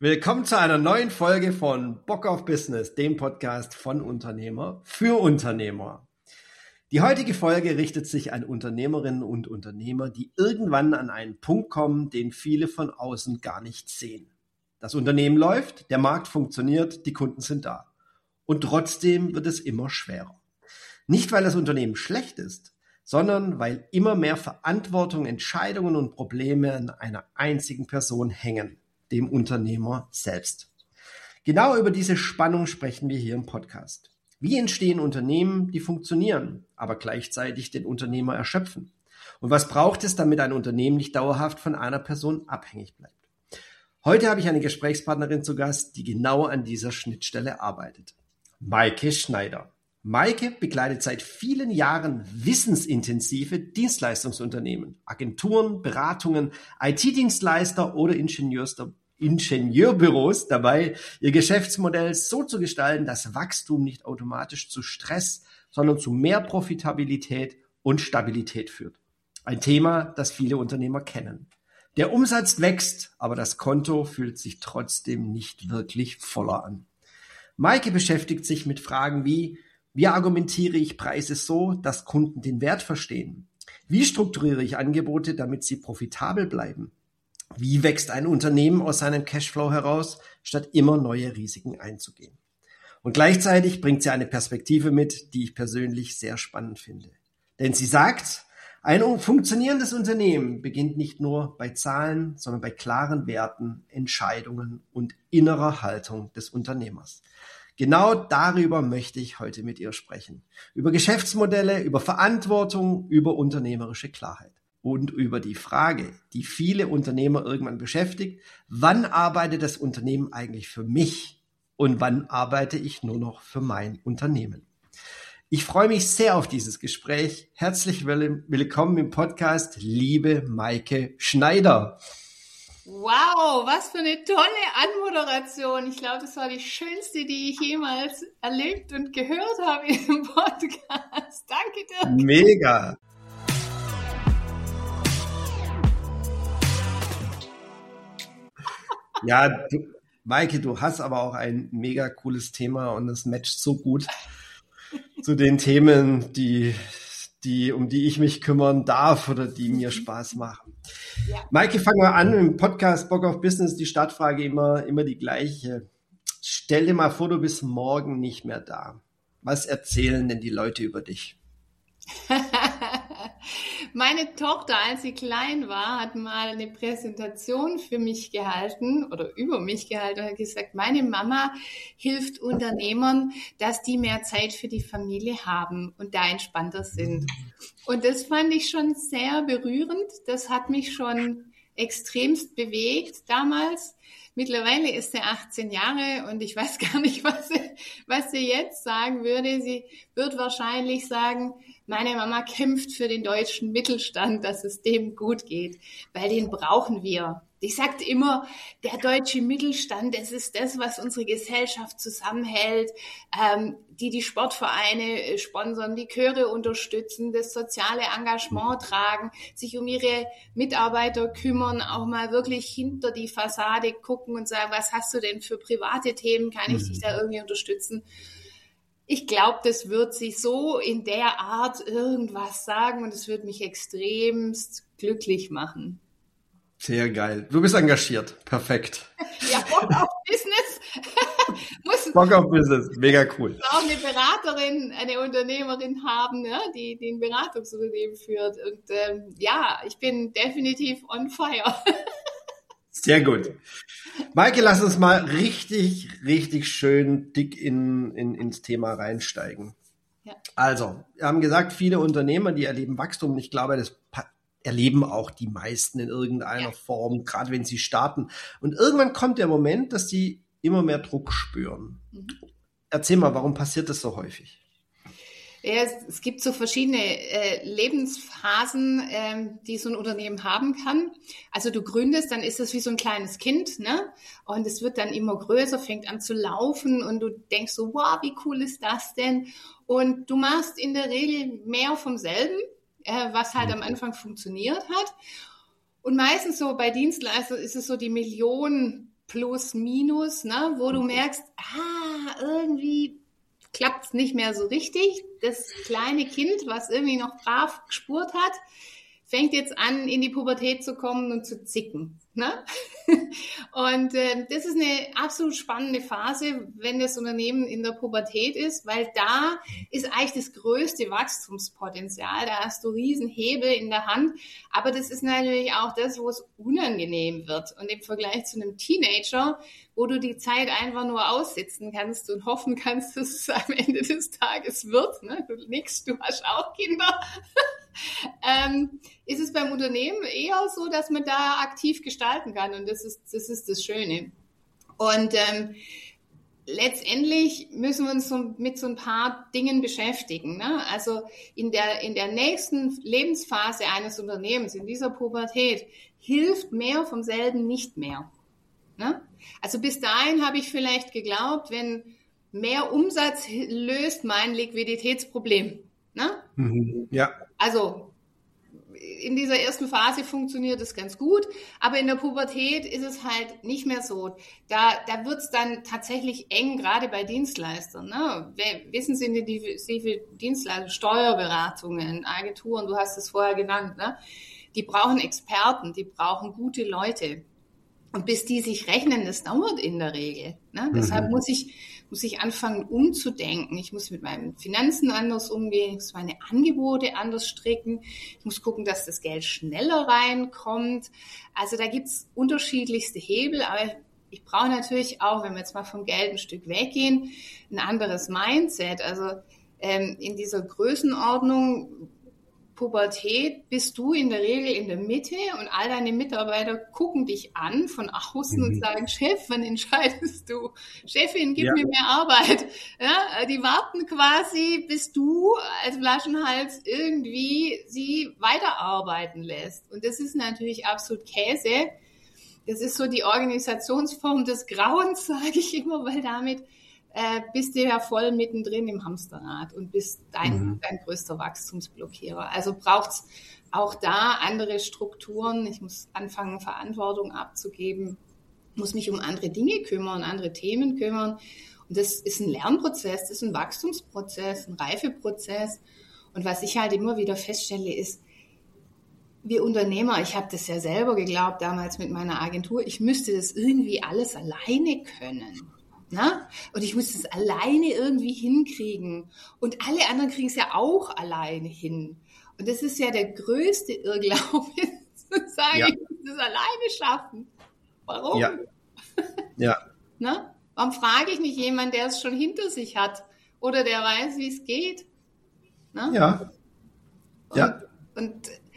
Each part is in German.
Willkommen zu einer neuen Folge von Bock auf Business, dem Podcast von Unternehmer für Unternehmer. Die heutige Folge richtet sich an Unternehmerinnen und Unternehmer, die irgendwann an einen Punkt kommen, den viele von außen gar nicht sehen. Das Unternehmen läuft, der Markt funktioniert, die Kunden sind da. Und trotzdem wird es immer schwerer. Nicht, weil das Unternehmen schlecht ist, sondern weil immer mehr Verantwortung, Entscheidungen und Probleme an einer einzigen Person hängen, dem Unternehmer selbst. Genau über diese Spannung sprechen wir hier im Podcast. Wie entstehen Unternehmen, die funktionieren, aber gleichzeitig den Unternehmer erschöpfen? Und was braucht es, damit ein Unternehmen nicht dauerhaft von einer Person abhängig bleibt? Heute habe ich eine Gesprächspartnerin zu Gast, die genau an dieser Schnittstelle arbeitet. Maike Schneider. Maike begleitet seit vielen Jahren wissensintensive Dienstleistungsunternehmen, Agenturen, Beratungen, IT-Dienstleister oder Ingenieurbüros dabei, ihr Geschäftsmodell so zu gestalten, dass Wachstum nicht automatisch zu Stress, sondern zu mehr Profitabilität und Stabilität führt. Ein Thema, das viele Unternehmer kennen. Der Umsatz wächst, aber das Konto fühlt sich trotzdem nicht wirklich voller an. Maike beschäftigt sich mit Fragen wie argumentiere ich Preise so, dass Kunden den Wert verstehen? Wie strukturiere ich Angebote, damit sie profitabel bleiben? Wie wächst ein Unternehmen aus seinem Cashflow heraus, statt immer neue Risiken einzugehen? Und gleichzeitig bringt sie eine Perspektive mit, die ich persönlich sehr spannend finde. Denn sie sagt, ein funktionierendes Unternehmen beginnt nicht nur bei Zahlen, sondern bei klaren Werten, Entscheidungen und innerer Haltung des Unternehmers. Genau darüber möchte ich heute mit ihr sprechen. Über Geschäftsmodelle, über Verantwortung, über unternehmerische Klarheit. Und über die Frage, die viele Unternehmer irgendwann beschäftigt, wann arbeitet das Unternehmen eigentlich für mich und wann arbeite ich nur noch für mein Unternehmen? Ich freue mich sehr auf dieses Gespräch. Herzlich willkommen im Podcast, liebe Maike Schneider. Wow, was für eine tolle Anmoderation. Ich glaube, das war die schönste, die ich jemals erlebt und gehört habe im Podcast. Danke dir. Mega. Ja, Maike, du hast aber auch ein mega cooles Thema und es matcht so gut zu den Themen, um die ich mich kümmern darf oder die mir Spaß machen. Ja. Maike, fangen wir an im Podcast Bock auf Business, die Startfrage immer die gleiche. Stell dir mal vor, du bist morgen nicht mehr da. Was erzählen denn die Leute über dich? Meine Tochter, als sie klein war, hat mal eine Präsentation für mich gehalten oder über mich gehalten und hat gesagt, meine Mama hilft Unternehmern, dass die mehr Zeit für die Familie haben und da entspannter sind. Und das fand ich schon sehr berührend. Das hat mich schon extremst bewegt damals. Mittlerweile ist sie 18 Jahre und ich weiß gar nicht, was sie jetzt sagen würde. Sie wird wahrscheinlich sagen, meine Mama kämpft für den deutschen Mittelstand, dass es dem gut geht, weil den brauchen wir. Ich sagte immer, der deutsche Mittelstand, das ist das, was unsere Gesellschaft zusammenhält, die Sportvereine sponsern, die Chöre unterstützen, das soziale Engagement tragen, sich um ihre Mitarbeiter kümmern, auch mal wirklich hinter die Fassade gucken und sagen, was hast du denn für private Themen, kann ich dich da irgendwie unterstützen? Ich glaube, das wird sie so in der Art irgendwas sagen und es wird mich extremst glücklich machen. Sehr geil. Du bist engagiert. Perfekt. Ja, Bock auf Business. Bock auf Business. Mega cool. Auch eine Beraterin, eine Unternehmerin haben, ja, die ein Beratungsunternehmen führt. Und ja, ich bin definitiv on fire. Sehr gut. Maike, lass uns mal richtig, richtig schön dick ins Thema reinsteigen. Ja. Also, wir haben gesagt, viele Unternehmer, die erleben Wachstum. Und ich glaube, das erleben auch die meisten in irgendeiner Form, gerade wenn sie starten. Und irgendwann kommt der Moment, dass sie immer mehr Druck spüren. Erzähl mal, warum passiert das so häufig? Ja, es gibt so verschiedene Lebensphasen, die so ein Unternehmen haben kann. Also du gründest, dann ist es wie so ein kleines Kind, ne? Und es wird dann immer größer, fängt an zu laufen und du denkst so, wow, wie cool ist das denn? Und du machst in der Regel mehr vom selben, was halt am Anfang funktioniert hat. Und meistens so bei Dienstleistern ist es so die Million plus, minus, ne, wo du merkst, irgendwie klappt es nicht mehr so richtig. Das kleine Kind, was irgendwie noch brav gespurt hat, fängt jetzt an, in die Pubertät zu kommen und zu zicken. Ne? Und das ist eine absolut spannende Phase, wenn das Unternehmen in der Pubertät ist, weil da ist eigentlich das größte Wachstumspotenzial. Da hast du riesen Hebel in der Hand. Aber das ist natürlich auch das, wo es unangenehm wird. Und im Vergleich zu einem Teenager, wo du die Zeit einfach nur aussitzen kannst und hoffen kannst, dass es am Ende des Tages wird. Ne? Du nix, du hast auch Kinder. Ist es beim Unternehmen eher so, dass man da aktiv gestalten kann, und das ist das Schöne. Und letztendlich müssen wir uns mit so ein paar Dingen beschäftigen. Ne? Also in der nächsten Lebensphase eines Unternehmens, in dieser Pubertät, hilft mehr vom selben nicht mehr. Ne? Also bis dahin habe ich vielleicht geglaubt, wenn mehr Umsatz löst mein Liquiditätsproblem. Ne? Ja. Also in dieser ersten Phase funktioniert es ganz gut, aber in der Pubertät ist es halt nicht mehr so. Da wird es dann tatsächlich eng, gerade bei Dienstleistern. Ne? Wissen Sie, intensive Dienstleister, Steuerberatungen, Agenturen, du hast es vorher genannt, ne? Die brauchen Experten, die brauchen gute Leute. Und bis die sich rechnen, das dauert in der Regel. Ne? Deshalb muss ich anfangen umzudenken. Ich muss mit meinen Finanzen anders umgehen, ich muss meine Angebote anders stricken, ich muss gucken, dass das Geld schneller reinkommt. Also da gibt's unterschiedlichste Hebel, aber ich brauche natürlich auch, wenn wir jetzt mal vom Geld ein Stück weggehen, ein anderes Mindset. Also in dieser Größenordnung Pubertät bist du in der Regel in der Mitte und all deine Mitarbeiter gucken dich an von außen und sagen, Chef, wann entscheidest du? Chefin, gib mir mehr Arbeit. Ja, die warten quasi, bis du als Flaschenhals irgendwie sie weiterarbeiten lässt. Und das ist natürlich absolut Käse. Das ist so die Organisationsform des Grauens, sage ich immer, weil damit bist du ja voll mittendrin im Hamsterrad und bist dein größter Wachstumsblockierer. Also braucht's auch da andere Strukturen. Ich muss anfangen, Verantwortung abzugeben, muss mich um andere Dinge kümmern, andere Themen kümmern. Und das ist ein Lernprozess, das ist ein Wachstumsprozess, ein Reifeprozess. Und was ich halt immer wieder feststelle, ist, wir Unternehmer, ich habe das ja selber geglaubt damals mit meiner Agentur, ich müsste das irgendwie alles alleine können. Na? Und ich muss das alleine irgendwie hinkriegen. Und alle anderen kriegen es ja auch alleine hin. Und das ist ja der größte Irrglaube, zu sagen, ich muss das alleine schaffen. Warum? Ja. Na? Warum frage ich nicht jemanden, der es schon hinter sich hat oder der weiß, wie es geht? Na? Und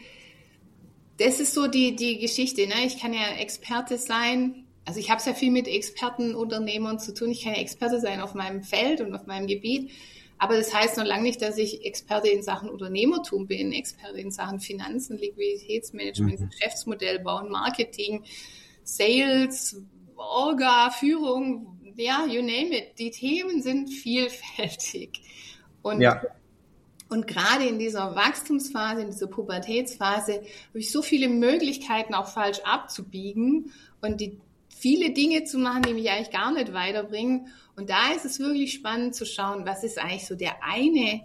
das ist so die Geschichte. Ne? Ich kann ja Experte sein. Also ich habe sehr viel mit Expertenunternehmern zu tun. Ich kann ja Experte sein auf meinem Feld und auf meinem Gebiet. Aber das heißt noch lange nicht, dass ich Experte in Sachen Unternehmertum bin, Experte in Sachen Finanzen, Liquiditätsmanagement, Geschäftsmodell bauen, Marketing, Sales, Orga, Führung, ja, you name it. Die Themen sind vielfältig. Und gerade in dieser Wachstumsphase, in dieser Pubertätsphase, habe ich so viele Möglichkeiten, auch falsch abzubiegen und viele Dinge zu machen, die mich eigentlich gar nicht weiterbringen. Und da ist es wirklich spannend zu schauen, was ist eigentlich so der eine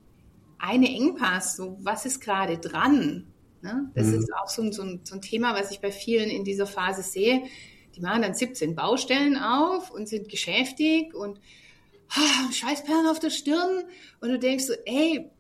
Engpass, so was ist gerade dran. Ne? Das ist auch so ein Thema, was ich bei vielen in dieser Phase sehe. Die machen dann 17 Baustellen auf und sind geschäftig und Schweißperlen auf der Stirn. Und du denkst so, ey,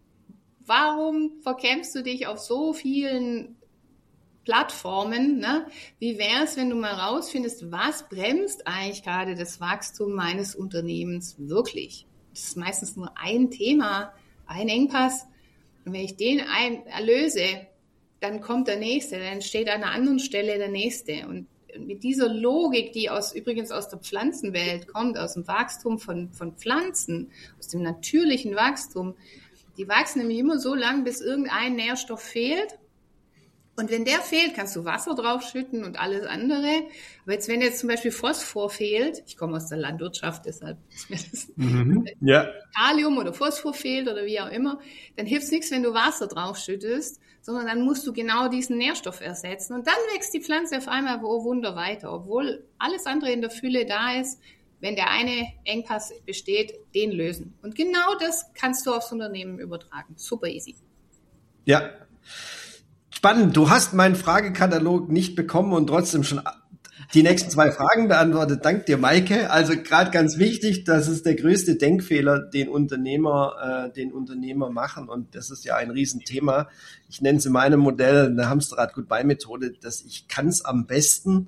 warum verkämpfst du dich auf so vielen Plattformen, ne? Wie wäre es, wenn du mal rausfindest, was bremst eigentlich gerade das Wachstum meines Unternehmens wirklich? Das ist meistens nur ein Thema, ein Engpass. Und wenn ich den erlöse, dann kommt der nächste, dann entsteht an einer anderen Stelle der nächste. Und mit dieser Logik, die übrigens aus der Pflanzenwelt kommt, aus dem Wachstum von Pflanzen, aus dem natürlichen Wachstum, die wachsen nämlich immer so lang, bis irgendein Nährstoff fehlt. Und wenn der fehlt, kannst du Wasser draufschütten und alles andere. Aber jetzt, wenn jetzt zum Beispiel Phosphor fehlt, ich komme aus der Landwirtschaft, deshalb ist mir das Kalium oder Phosphor fehlt oder wie auch immer, dann hilft es nichts, wenn du Wasser draufschüttest, sondern dann musst du genau diesen Nährstoff ersetzen. Und dann wächst die Pflanze auf einmal, oh Wunder, weiter, obwohl alles andere in der Fülle da ist. Wenn der eine Engpass besteht, den lösen. Und genau das kannst du aufs Unternehmen übertragen. Super easy. Ja, spannend. Du hast meinen Fragekatalog nicht bekommen und trotzdem schon die nächsten 2 Fragen beantwortet. Dank dir, Maike. Also gerade ganz wichtig, das ist der größte Denkfehler, den Unternehmer machen. Und das ist ja ein Riesenthema. Ich nenne es in meinem Modell eine Hamsterrad-Goodbye-Methode, dass ich kann es am besten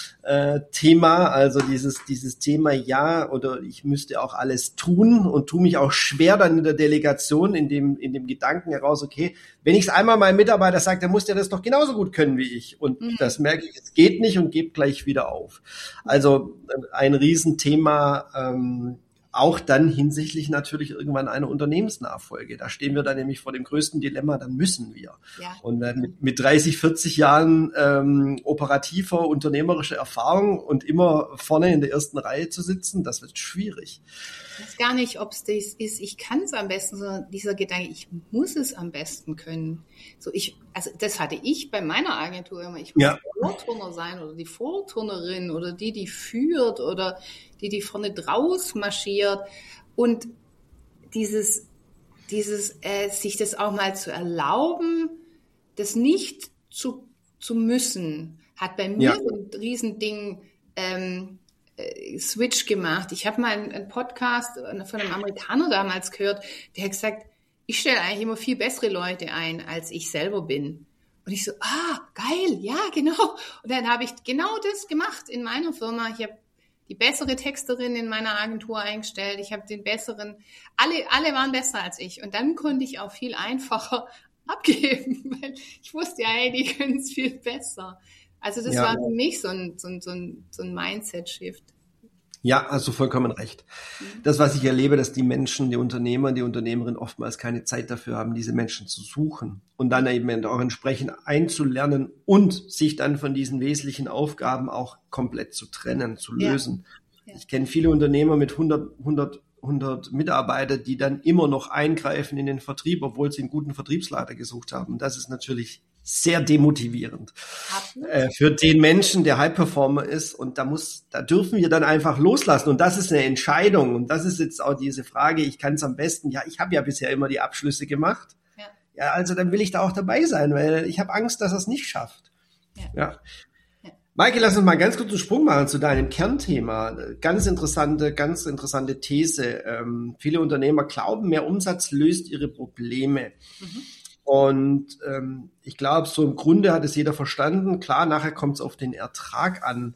Thema, also dieses Thema, ja, oder ich müsste auch alles tun und tue mich auch schwer dann in der Delegation, in dem Gedanken heraus, okay, wenn ich es einmal meinem Mitarbeiter sage, dann muss der das doch genauso gut können wie ich. Und das merke ich, es geht nicht und gebe gleich wieder auf. Also ein Riesenthema, auch dann hinsichtlich natürlich irgendwann einer Unternehmensnachfolge. Da stehen wir dann nämlich vor dem größten Dilemma, dann müssen wir. Ja. Und mit 30, 40 Jahren operativer, unternehmerischer Erfahrung und immer vorne in der ersten Reihe zu sitzen, das wird schwierig. Ich weiß gar nicht, ob es das ist, ich kann es am besten, sondern dieser Gedanke, ich muss es am besten können. Also das hatte ich bei meiner Agentur immer. Ich muss der Vorturner sein oder die Vorturnerin oder die führt oder die vorne draus marschiert. Und dieses sich das auch mal zu erlauben, das nicht zu müssen, hat bei mir so ein Riesending Switch gemacht. Ich habe mal einen Podcast von einem Amerikaner damals gehört, der hat gesagt, ich stelle eigentlich immer viel bessere Leute ein, als ich selber bin. Und ich so, geil, ja, genau. Und dann habe ich genau das gemacht in meiner Firma. Ich habe die bessere Texterin in meiner Agentur eingestellt. Ich habe den besseren, alle waren besser als ich. Und dann konnte ich auch viel einfacher abgeben, weil ich wusste ja, hey, die können es viel besser. Also das war für mich so ein Mindset-Shift. Ja, hast du vollkommen recht. Das, was ich erlebe, dass die Menschen, die Unternehmer, die Unternehmerinnen oftmals keine Zeit dafür haben, diese Menschen zu suchen und dann eben auch entsprechend einzulernen und sich dann von diesen wesentlichen Aufgaben auch komplett zu trennen, zu lösen. Ja. Ich kenne viele Unternehmer mit 100 Mitarbeiter, die dann immer noch eingreifen in den Vertrieb, obwohl sie einen guten Vertriebsleiter gesucht haben. Das ist natürlich sehr demotivierend für den Menschen, der High-Performer ist. Und da dürfen wir dann einfach loslassen. Und das ist eine Entscheidung. Und das ist jetzt auch diese Frage, ich kann es am besten, ich habe ja bisher immer die Abschlüsse gemacht. Ja, also dann will ich da auch dabei sein, weil ich habe Angst, dass er es nicht schafft. Ja. Maike, lass uns mal ganz kurz einen Sprung machen zu deinem Kernthema. Ganz interessante These. Viele Unternehmer glauben, mehr Umsatz löst ihre Probleme. Und ich glaube, so im Grunde hat es jeder verstanden. Klar, nachher kommt es auf den Ertrag an.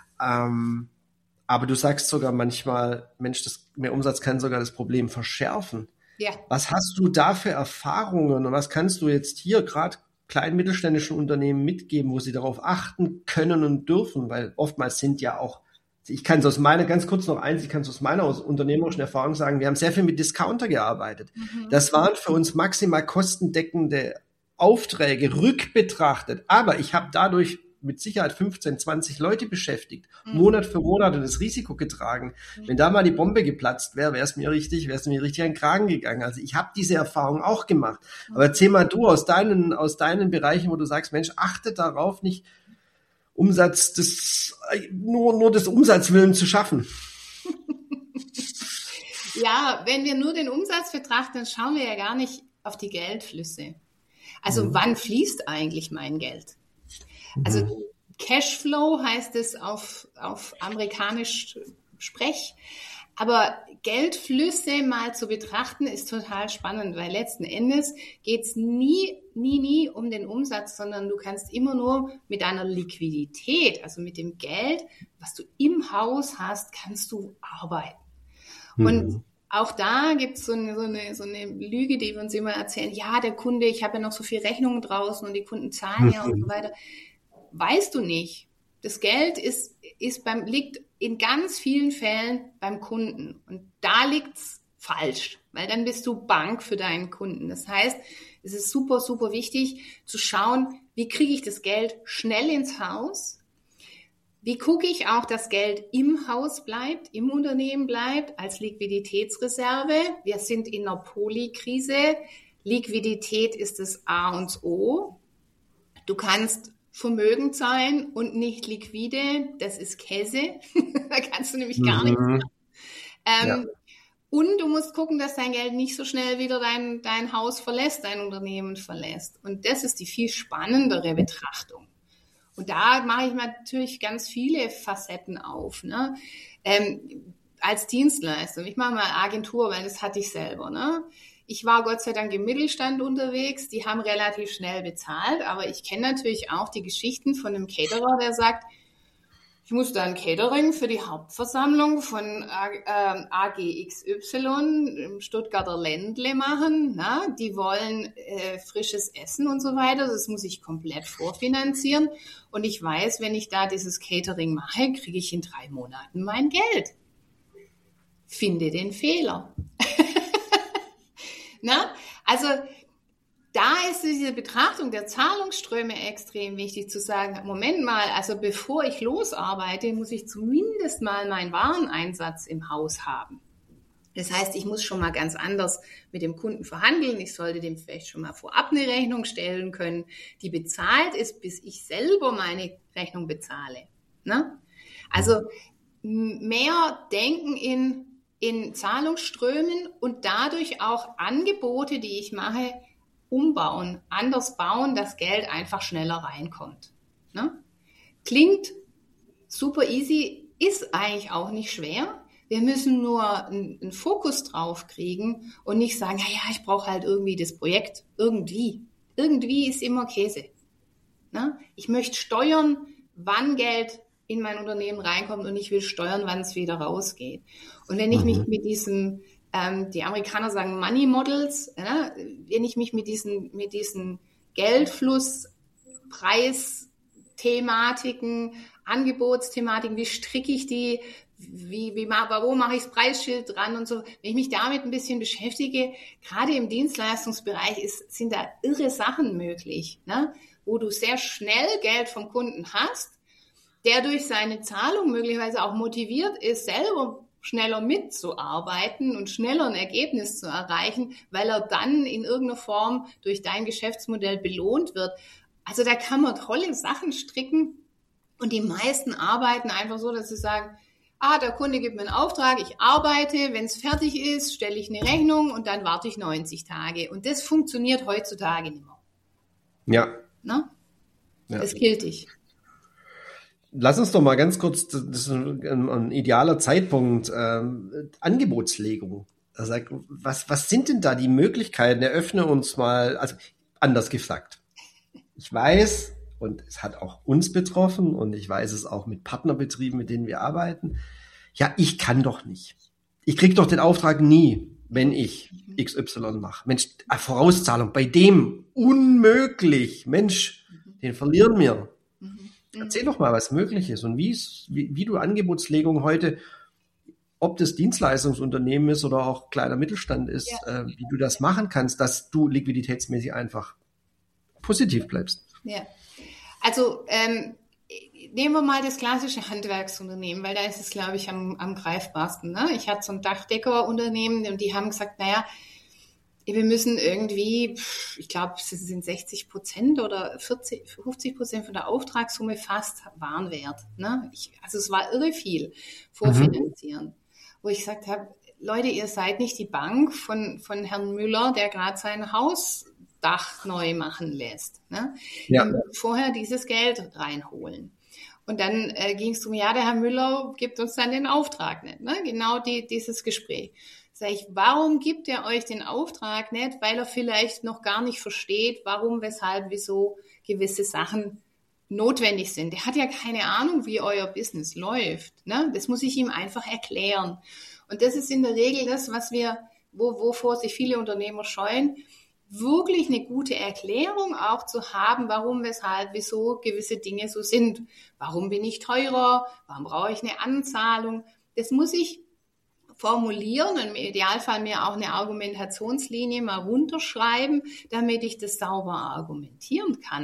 Aber du sagst sogar manchmal, Mensch, mehr Umsatz kann sogar das Problem verschärfen. Ja. Was hast du da für Erfahrungen und was kannst du jetzt hier gerade kleinen mittelständischen Unternehmen mitgeben, wo sie darauf achten können und dürfen? Weil oftmals sind ja auch, ich kann es aus meiner unternehmerischen Erfahrung sagen, wir haben sehr viel mit Discounter gearbeitet. Das waren für uns maximal kostendeckende Aufträge, rückbetrachtet. Aber ich habe dadurch mit Sicherheit 15, 20 Leute beschäftigt, Monat für Monat und das Risiko getragen. Wenn da mal die Bombe geplatzt wäre, wäre es mir richtig an den Kragen gegangen. Also ich habe diese Erfahrung auch gemacht. Aber erzähl mal du aus deinen Bereichen, wo du sagst, Mensch, achte darauf, nicht Umsatz nur des Umsatzwillen zu schaffen. Ja, wenn wir nur den Umsatz betrachten, dann schauen wir ja gar nicht auf die Geldflüsse. Also wann fließt eigentlich mein Geld? Also Cashflow heißt es auf amerikanisch Sprech. Aber Geldflüsse mal zu betrachten ist total spannend, weil letzten Endes geht's nie um den Umsatz, sondern du kannst immer nur mit deiner Liquidität, also mit dem Geld, was du im Haus hast, kannst du arbeiten. Und auch da gibt's so eine Lüge, die wir uns immer erzählen, ja, der Kunde, ich habe ja noch so viel Rechnungen draußen und die Kunden zahlen ja und so weiter. Weißt du nicht. Das Geld liegt in ganz vielen Fällen beim Kunden. Und da liegt's falsch, weil dann bist du Bank für deinen Kunden. Das heißt, es ist super, super wichtig zu schauen, wie kriege ich das Geld schnell ins Haus? Wie gucke ich auch, dass Geld im Haus bleibt, im Unternehmen bleibt, als Liquiditätsreserve? Wir sind in einer Polykrise. Liquidität ist das A und das O. Du kannst vermögend sein und nicht liquide, das ist Käse. Da kannst du nämlich gar nichts machen. Ja. Und du musst gucken, dass dein Geld nicht so schnell wieder dein Haus verlässt, dein Unternehmen verlässt. Und das ist die viel spannendere Betrachtung. Und da mache ich natürlich ganz viele Facetten auf, ne? Als Dienstleister. Ich mache mal Agentur, weil das hatte ich selber, ne? Ich war Gott sei Dank im Mittelstand unterwegs. Die haben relativ schnell bezahlt. Aber ich kenne natürlich auch die Geschichten von einem Caterer, der sagt, ich muss da ein Catering für die Hauptversammlung von AGXY im Stuttgarter Ländle machen. Na? Die wollen frisches Essen und so weiter. Das muss ich komplett vorfinanzieren. Und ich weiß, wenn ich da dieses Catering mache, kriege ich in 3 Monaten mein Geld. Finde den Fehler. Na? Also da ist diese Betrachtung der Zahlungsströme extrem wichtig, zu sagen, Moment mal, also bevor ich losarbeite, muss ich zumindest mal meinen Wareneinsatz im Haus haben. Das heißt, ich muss schon mal ganz anders mit dem Kunden verhandeln. Ich sollte dem vielleicht schon mal vorab eine Rechnung stellen können, die bezahlt ist, bis ich selber meine Rechnung bezahle. Ne? Also mehr denken in Zahlungsströmen und dadurch auch Angebote, die ich mache, umbauen, anders bauen, dass Geld einfach schneller reinkommt. Ne? Klingt super easy, ist eigentlich auch nicht schwer. Wir müssen nur einen Fokus drauf kriegen und nicht sagen, ja, ich brauche halt irgendwie das Projekt. Irgendwie. Irgendwie ist immer Käse. Ne? Ich möchte steuern, wann Geld in mein Unternehmen reinkommt und ich will steuern, wann es wieder rausgeht. Und wenn ich mich mit diesen die Amerikaner sagen Money Models, wenn ich mich mit diesen Geldfluss, Preisthematiken, Angebotsthematiken, wie stricke ich die, wo mache ich das Preisschild dran und so, wenn ich mich damit ein bisschen beschäftige, gerade im Dienstleistungsbereich sind da irre Sachen möglich, ne? Wo du sehr schnell Geld vom Kunden hast, der durch seine Zahlung möglicherweise auch motiviert ist, selber schneller mitzuarbeiten und schneller ein Ergebnis zu erreichen, weil er dann in irgendeiner Form durch dein Geschäftsmodell belohnt wird. Also da kann man tolle Sachen stricken und die meisten arbeiten einfach so, dass sie sagen, der Kunde gibt mir einen Auftrag, ich arbeite, wenn es fertig ist, stelle ich eine Rechnung und dann warte ich 90 Tage. Und das funktioniert heutzutage nicht mehr. Ja. Na? Ja. Das killt dich. Lass uns doch mal ganz kurz, das ist ein idealer Zeitpunkt, Angebotslegung. Also, was sind denn da die Möglichkeiten? Eröffne uns mal, also anders gefragt. Ich weiß, und es hat auch uns betroffen, und ich weiß es auch mit Partnerbetrieben, mit denen wir arbeiten, ja, ich kann doch nicht. Ich krieg doch den Auftrag nie, wenn ich XY mache. Mensch, Vorauszahlung, bei dem unmöglich. Mensch, den verlieren wir. Erzähl doch mal, was möglich ist und wie du Angebotslegung heute, ob das Dienstleistungsunternehmen ist oder auch kleiner Mittelstand ist, wie du das machen kannst, dass du liquiditätsmäßig einfach positiv bleibst. Ja, also nehmen wir mal das klassische Handwerksunternehmen, weil da ist es, glaube ich, am greifbarsten. Ne? Ich hatte so ein Dachdeckerunternehmen und die haben gesagt, wir müssen irgendwie, ich glaube, es sind 60% oder 50% von der Auftragssumme fast Warenwert. Ne? Also es war irre viel vorfinanzieren. Wo ich gesagt habe, Leute, ihr seid nicht die Bank von Herrn Müller, der gerade sein Hausdach neu machen lässt. Ne? Ja. Ihr müsst vorher dieses Geld reinholen. Und dann ging es darum, der Herr Müller gibt uns dann den Auftrag nicht. Ne? Genau dieses Gespräch. Sag ich, warum gibt er euch den Auftrag nicht? Weil er vielleicht noch gar nicht versteht, warum, weshalb, wieso gewisse Sachen notwendig sind. Der hat ja keine Ahnung, wie euer Business läuft. Ne? Das muss ich ihm einfach erklären. Und das ist in der Regel das, wovor sich viele Unternehmer scheuen, wirklich eine gute Erklärung auch zu haben, warum, weshalb, wieso gewisse Dinge so sind. Warum bin ich teurer? Warum brauche ich eine Anzahlung? Das muss ich formulieren und im Idealfall mir auch eine Argumentationslinie mal runterschreiben, damit ich das sauber argumentieren kann.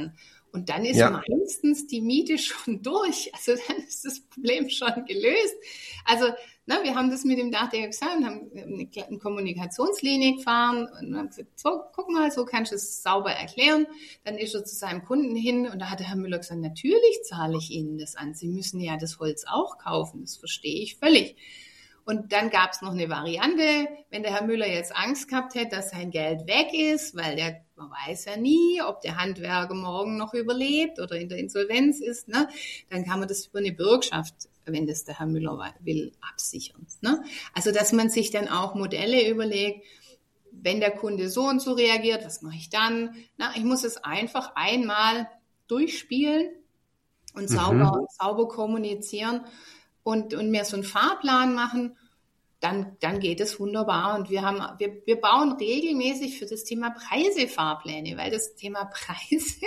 Und dann ist meistens die Miete schon durch. Also dann ist das Problem schon gelöst. Also wir haben das mit dem Dachdecker gesagt und haben eine Kommunikationslinie gefahren und haben gesagt, so, guck mal, so kannst du es sauber erklären. Dann ist er zu seinem Kunden hin und da hat der Herr Müller gesagt, natürlich zahle ich Ihnen das an. Sie müssen ja das Holz auch kaufen. Das verstehe ich völlig. Und dann gab es noch eine Variante, wenn der Herr Müller jetzt Angst gehabt hätte, dass sein Geld weg ist, weil man weiß ja nie, ob der Handwerker morgen noch überlebt oder in der Insolvenz ist, ne? Dann kann man das über eine Bürgschaft, wenn das der Herr Müller will, absichern. Ne? Also dass man sich dann auch Modelle überlegt, wenn der Kunde so und so reagiert, was mache ich dann? Ich muss es einfach einmal durchspielen und sauber kommunizieren. Und mir so einen Fahrplan machen, dann geht es wunderbar. Und wir bauen regelmäßig für das Thema Preise Fahrpläne, weil das Thema Preise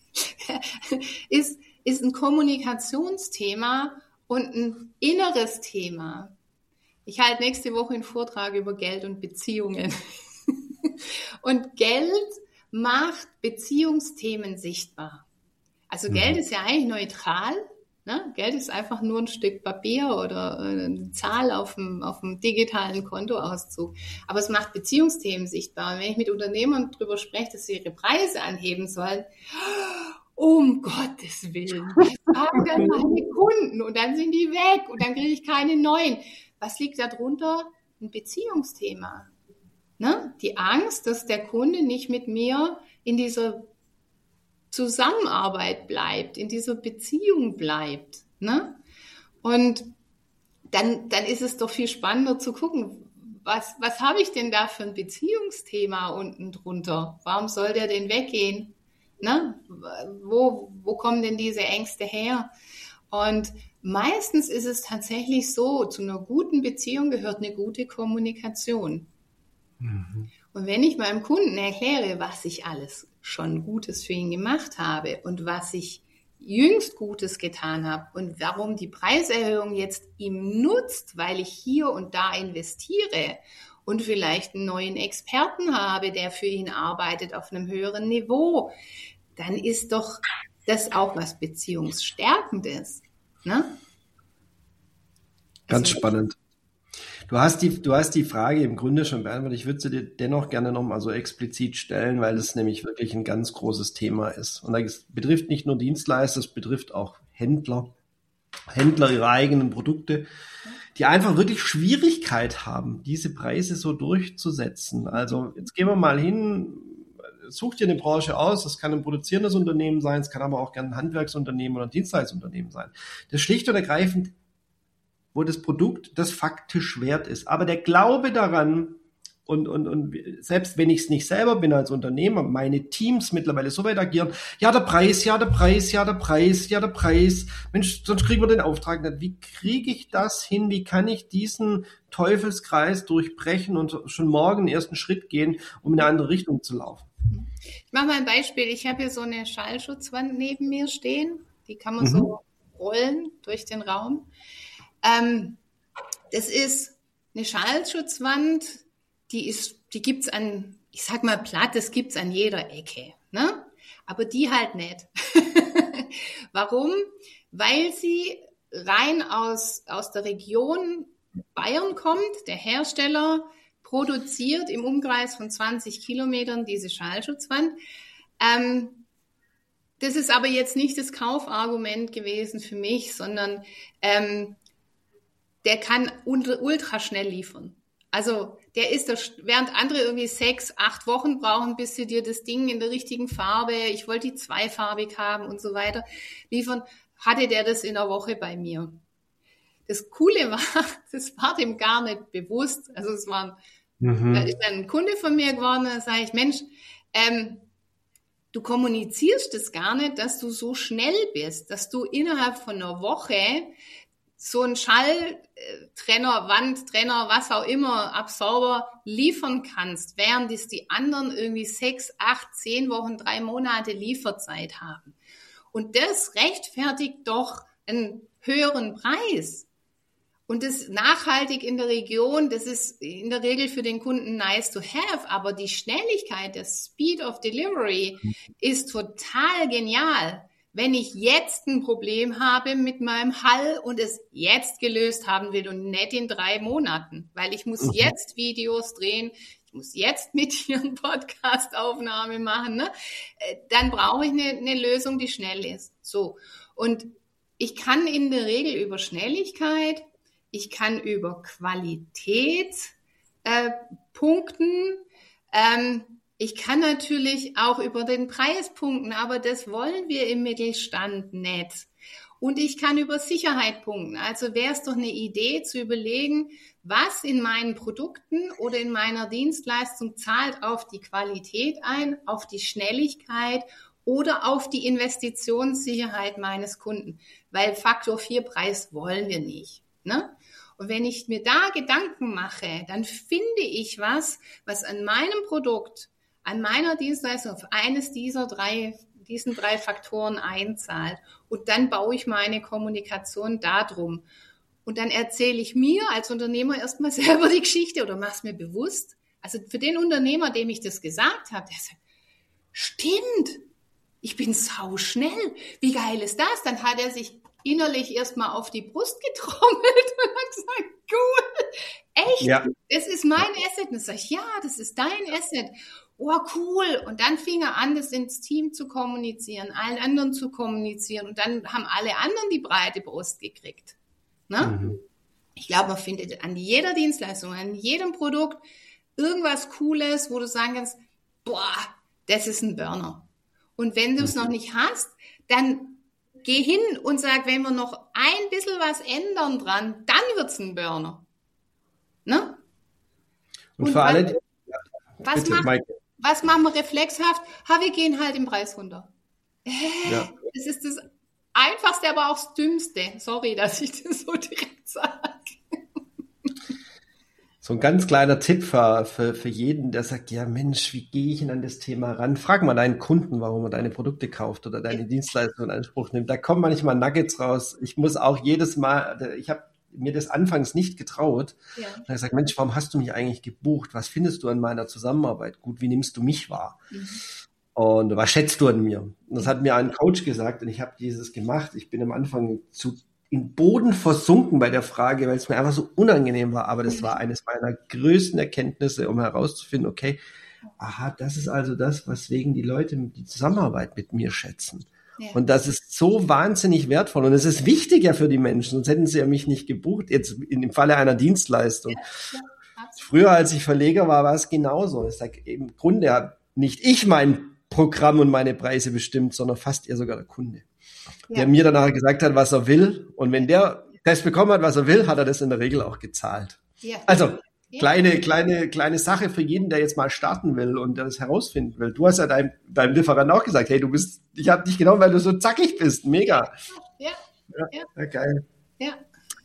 ist ein Kommunikationsthema und ein inneres Thema. Ich halte nächste Woche einen Vortrag über Geld und Beziehungen. Und Geld macht Beziehungsthemen sichtbar. Also Geld ist ja eigentlich neutral. Ne? Geld ist einfach nur ein Stück Papier oder eine Zahl auf dem digitalen Kontoauszug. Aber es macht Beziehungsthemen sichtbar. Und wenn ich mit Unternehmern darüber spreche, dass sie ihre Preise anheben sollen, um Gottes Willen, ich frage dann meine Kunden und dann sind die weg und dann kriege ich keine neuen. Was liegt da drunter? Ein Beziehungsthema. Ne? Die Angst, dass der Kunde nicht mit mir in dieser Zusammenarbeit bleibt, in dieser Beziehung bleibt. Ne? Und dann ist es doch viel spannender zu gucken, was habe ich denn da für ein Beziehungsthema unten drunter? Warum soll der denn weggehen? Ne? Wo kommen denn diese Ängste her? Und meistens ist es tatsächlich so, zu einer guten Beziehung gehört eine gute Kommunikation. Mhm. Und wenn ich meinem Kunden erkläre, was ich alles schon Gutes für ihn gemacht habe und was ich jüngst Gutes getan habe und warum die Preiserhöhung jetzt ihm nutzt, weil ich hier und da investiere und vielleicht einen neuen Experten habe, der für ihn arbeitet auf einem höheren Niveau, dann ist doch das auch was Beziehungsstärkendes. Ne? Ganz spannend. Du hast die Frage im Grunde schon beantwortet. Ich würde sie dir dennoch gerne nochmal so explizit stellen, weil es nämlich wirklich ein ganz großes Thema ist. Und das betrifft nicht nur Dienstleister, es betrifft auch Händler ihrer eigenen Produkte, die einfach wirklich Schwierigkeit haben, diese Preise so durchzusetzen. Also jetzt gehen wir mal hin, such dir eine Branche aus, das kann ein produzierendes Unternehmen sein, es kann aber auch gerne ein Handwerksunternehmen oder ein Dienstleistungsunternehmen sein. Das schlicht und ergreifend, wo das Produkt das faktisch wert ist. Aber der Glaube daran und selbst wenn ich es nicht selber bin als Unternehmer, meine Teams mittlerweile so weit agieren, ja der Preis, Mensch, sonst kriegen wir den Auftrag nicht. Wie kriege ich das hin? Wie kann ich diesen Teufelskreis durchbrechen und schon morgen den ersten Schritt gehen, um in eine andere Richtung zu laufen? Ich mache mal ein Beispiel. Ich habe hier so eine Schallschutzwand neben mir stehen. Die kann man so rollen durch den Raum. Das ist eine Schallschutzwand, die gibt's an, ich sag mal platt, das gibt's an jeder Ecke, ne? Aber die halt nicht. Warum? Weil sie rein aus der Region Bayern kommt. Der Hersteller produziert im Umkreis von 20 Kilometern diese Schallschutzwand. Das ist aber jetzt nicht das Kaufargument gewesen für mich, sondern der kann ultra schnell liefern. Also der ist, während andere irgendwie 6, 8 Wochen brauchen, bis sie dir das Ding in der richtigen Farbe, ich wollte die zweifarbig haben und so weiter, liefern, hatte der das in einer Woche bei mir. Das Coole war, das war dem gar nicht bewusst. Also es war da ist ein Kunde von mir geworden, da sage ich, Mensch, du kommunizierst es gar nicht, dass du so schnell bist, dass du innerhalb von einer Woche so einen Schalltrenner, Wandtrenner, was auch immer, Absorber liefern kannst, während es die anderen irgendwie 6, 8, 10 Wochen, 3 Monate Lieferzeit haben. Und das rechtfertigt doch einen höheren Preis. Und das nachhaltig in der Region, das ist in der Regel für den Kunden nice to have, aber die Schnelligkeit, der Speed of Delivery ist total genial. Wenn ich jetzt ein Problem habe mit meinem Hall und es jetzt gelöst haben will und nicht in 3 Monaten, weil ich muss jetzt Videos drehen, ich muss jetzt mit dir eine Podcast-Aufnahme machen, ne? Dann brauche ich eine Lösung, die schnell ist. So. Und ich kann in der Regel über Schnelligkeit, ich kann über Qualität punkten. Ich kann natürlich auch über den Preis punkten, aber das wollen wir im Mittelstand nicht. Und ich kann über Sicherheit punkten. Also wäre es doch eine Idee zu überlegen, was in meinen Produkten oder in meiner Dienstleistung zahlt auf die Qualität ein, auf die Schnelligkeit oder auf die Investitionssicherheit meines Kunden. Weil Faktor 4 Preis wollen wir nicht, ne? Und wenn ich mir da Gedanken mache, dann finde ich was an meinem Produkt, an meiner Dienstleistung auf diesen drei Faktoren einzahlt. Und dann baue ich meine Kommunikation darum. Und dann erzähle ich mir als Unternehmer erstmal selber die Geschichte oder mache es mir bewusst. Also für den Unternehmer, dem ich das gesagt habe, der sagt, stimmt, ich bin sauschnell. Wie geil ist das? Dann hat er sich innerlich erstmal auf die Brust getrommelt und hat gesagt, cool, echt, ja. Das ist mein Asset. Und dann sage ich, ja, das ist dein Asset. Oh, cool. Und dann fing er an, das ins Team zu kommunizieren, allen anderen zu kommunizieren. Und dann haben alle anderen die breite Brust gekriegt. Ne? Ich glaube, man findet an jeder Dienstleistung, an jedem Produkt irgendwas Cooles, wo du sagen kannst, boah, das ist ein Burner. Und wenn du es noch nicht hast, dann geh hin und sag, wenn wir noch ein bisschen was ändern dran, dann wird's ein Burner. Ne? Und für alle, was machen wir reflexhaft? Wir gehen halt im Preis runter. Ja. Das ist das Einfachste, aber auch das Dümmste. Sorry, dass ich das so direkt sage. So ein ganz kleiner Tipp für jeden, der sagt, ja Mensch, wie gehe ich denn an das Thema ran? Frag mal deinen Kunden, warum er deine Produkte kauft oder deine Dienstleistung in Anspruch nimmt. Da kommen manchmal Nuggets raus. Ich muss auch jedes Mal, ich habe mir das anfangs nicht getraut. Ja. Und ich sage, Mensch, warum hast du mich eigentlich gebucht? Was findest du an meiner Zusammenarbeit gut? Wie nimmst du mich wahr? Und was schätzt du an mir? Und das hat mir ein Coach gesagt und ich habe dieses gemacht. Ich bin am Anfang in Boden versunken bei der Frage, weil es mir einfach so unangenehm war. Aber das war eines meiner größten Erkenntnisse, um herauszufinden, okay, aha, das ist also das, weswegen die Leute die Zusammenarbeit mit mir schätzen. Ja. Und das ist so wahnsinnig wertvoll. Und es ist wichtig ja für die Menschen, sonst hätten sie ja mich nicht gebucht, jetzt im Falle einer Dienstleistung. Ja, früher, als ich Verleger war es genauso. Ich sage, im Grunde hat nicht ich mein Programm und meine Preise bestimmt, sondern fast eher sogar der Kunde. Der mir danach gesagt hat, was er will. Und wenn der das bekommen hat, was er will, hat er das in der Regel auch gezahlt. Ja. Also kleine Sache für jeden, der jetzt mal starten will und das herausfinden will. Du hast ja deinem Lieferanten auch gesagt, hey, ich habe dich genommen, weil du so zackig bist. Mega. Ja, geil. Ja.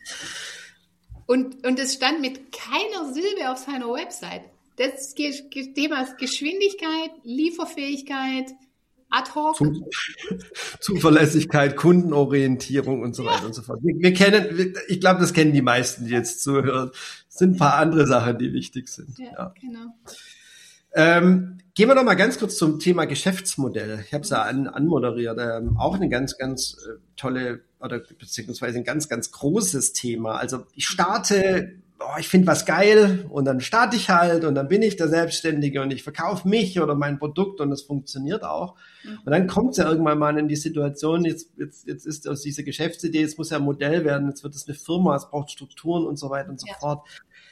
Und es stand mit keiner Silbe auf seiner Website. Das Thema Geschwindigkeit, Lieferfähigkeit, ad hoc. Zuverlässigkeit, Kundenorientierung und so weiter und so fort. Ich glaube, das kennen die meisten, die jetzt zuhören. Es sind ein paar andere Sachen, die wichtig sind. Ja. Genau. Gehen wir noch mal ganz kurz zum Thema Geschäftsmodell. Ich habe es ja anmoderiert. Auch eine ganz, ganz tolle oder beziehungsweise ein ganz, ganz großes Thema. Also ich starte, ich finde was geil und dann starte ich halt und dann bin ich der Selbstständige und ich verkaufe mich oder mein Produkt und das funktioniert auch. Und dann kommt es ja irgendwann mal in die Situation, jetzt ist aus dieser Geschäftsidee, es muss ja ein Modell werden, jetzt wird es eine Firma, es braucht Strukturen und so weiter und so fort.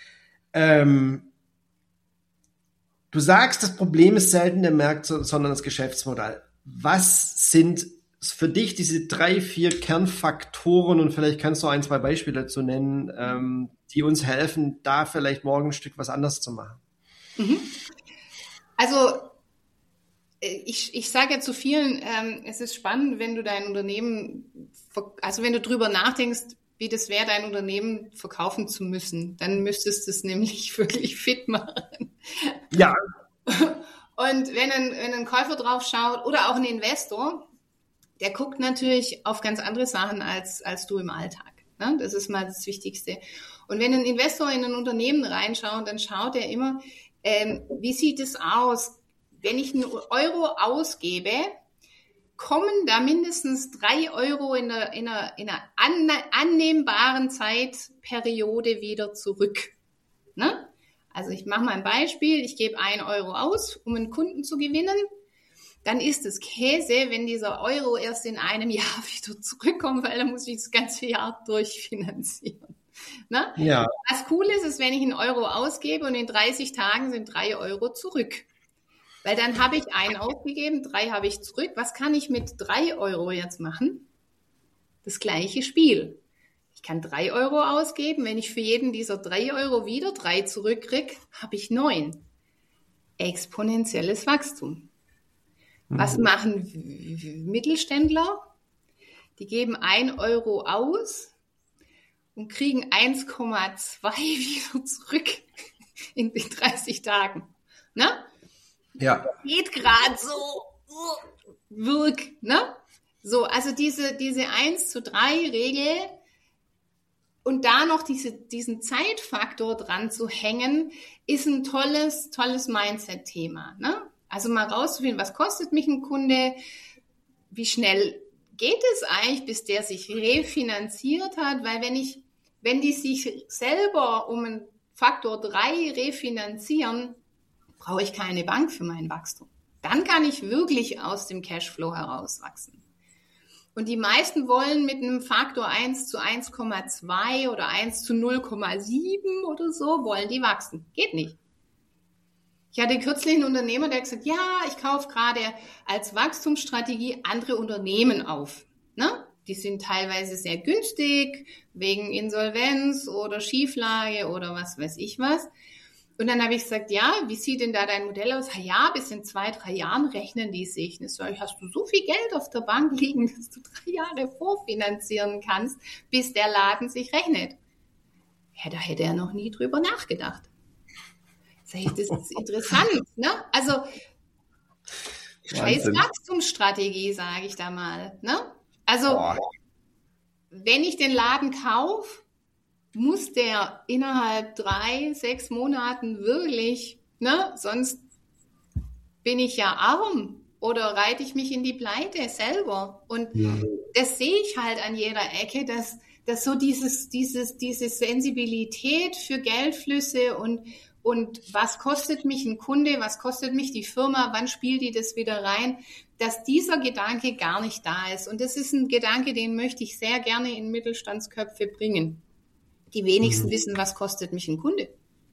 Du sagst, das Problem ist selten der Markt, sondern das Geschäftsmodell. Was sind für dich diese 3, 4 Kernfaktoren und vielleicht kannst du 1, 2 Beispiele dazu nennen, die uns helfen, da vielleicht morgen ein Stück was anderes zu machen? Also ich sage ja zu vielen, es ist spannend, wenn du dein Unternehmen, also wenn du drüber nachdenkst, wie das wäre, dein Unternehmen verkaufen zu müssen, dann müsstest du es nämlich wirklich fit machen. Ja. Und wenn ein Käufer drauf schaut oder auch ein Investor, der guckt natürlich auf ganz andere Sachen als du im Alltag. Ne? Das ist mal das Wichtigste. Und wenn ein Investor in ein Unternehmen reinschaut, dann schaut er immer, wie sieht es aus? Wenn ich einen Euro ausgebe, kommen da mindestens 3 Euro in einer annehmbaren Zeitperiode wieder zurück. Ne? Also ich mache mal ein Beispiel, ich gebe 1 Euro aus, um einen Kunden zu gewinnen. Dann ist es Käse, wenn dieser Euro erst in einem Jahr wieder zurückkommt, weil dann muss ich das ganze Jahr durchfinanzieren. Ne? Ja. Was cool ist, ist, wenn ich einen Euro ausgebe und in 30 Tagen sind 3 Euro zurück. Weil dann habe ich 1 ausgegeben, 3 habe ich zurück. Was kann ich mit 3 Euro jetzt machen? Das gleiche Spiel. Ich kann 3 Euro ausgeben. Wenn ich für jeden dieser 3 Euro wieder 3 zurückkriege, habe ich 9. Exponentielles Wachstum. Was machen Mittelständler? Die geben 1 Euro aus und kriegen 1,2 wieder zurück in 30 Tagen. Ne? Ja. Geht gerade so, ne? So, also diese 1:3 Regel und da noch diesen Zeitfaktor dran zu hängen, ist ein tolles Mindset-Thema, ne? Also mal rauszufinden, was kostet mich ein Kunde, wie schnell geht es eigentlich, bis der sich refinanziert hat, weil wenn die sich selber um einen Faktor 3 refinanzieren, brauche ich keine Bank für mein Wachstum. Dann kann ich wirklich aus dem Cashflow herauswachsen. Und die meisten wollen mit einem Faktor 1:1,2 oder 1:0,7 oder so, wollen die wachsen. Geht nicht. Ich hatte kürzlich einen Unternehmer, der hat gesagt, ja, ich kaufe gerade als Wachstumsstrategie andere Unternehmen auf. Ne? Die sind teilweise sehr günstig, wegen Insolvenz oder Schieflage oder was weiß ich was. Und dann habe ich gesagt, ja, wie sieht denn da dein Modell aus? Ja, bis in 2, 3 Jahren rechnen die sich. Und so, hast du so viel Geld auf der Bank liegen, dass du 3 Jahre vorfinanzieren kannst, bis der Laden sich rechnet? Ja, da hätte er noch nie drüber nachgedacht. Das ist interessant, ne? Also, scheiß Wachstumsstrategie, sage ich da mal, ne? Also, wenn ich den Laden kaufe, muss der innerhalb 3, 6 Monaten wirklich, ne? Sonst bin ich ja arm oder reite ich mich in die Pleite selber. Und das sehe ich halt an jeder Ecke, dass so diese Sensibilität für Geldflüsse und was kostet mich ein Kunde, was kostet mich die Firma, wann spielt die das wieder rein, dass dieser Gedanke gar nicht da ist. Und das ist ein Gedanke, den möchte ich sehr gerne in Mittelstandsköpfe bringen. Die wenigsten wissen, was kostet mich ein Kunde.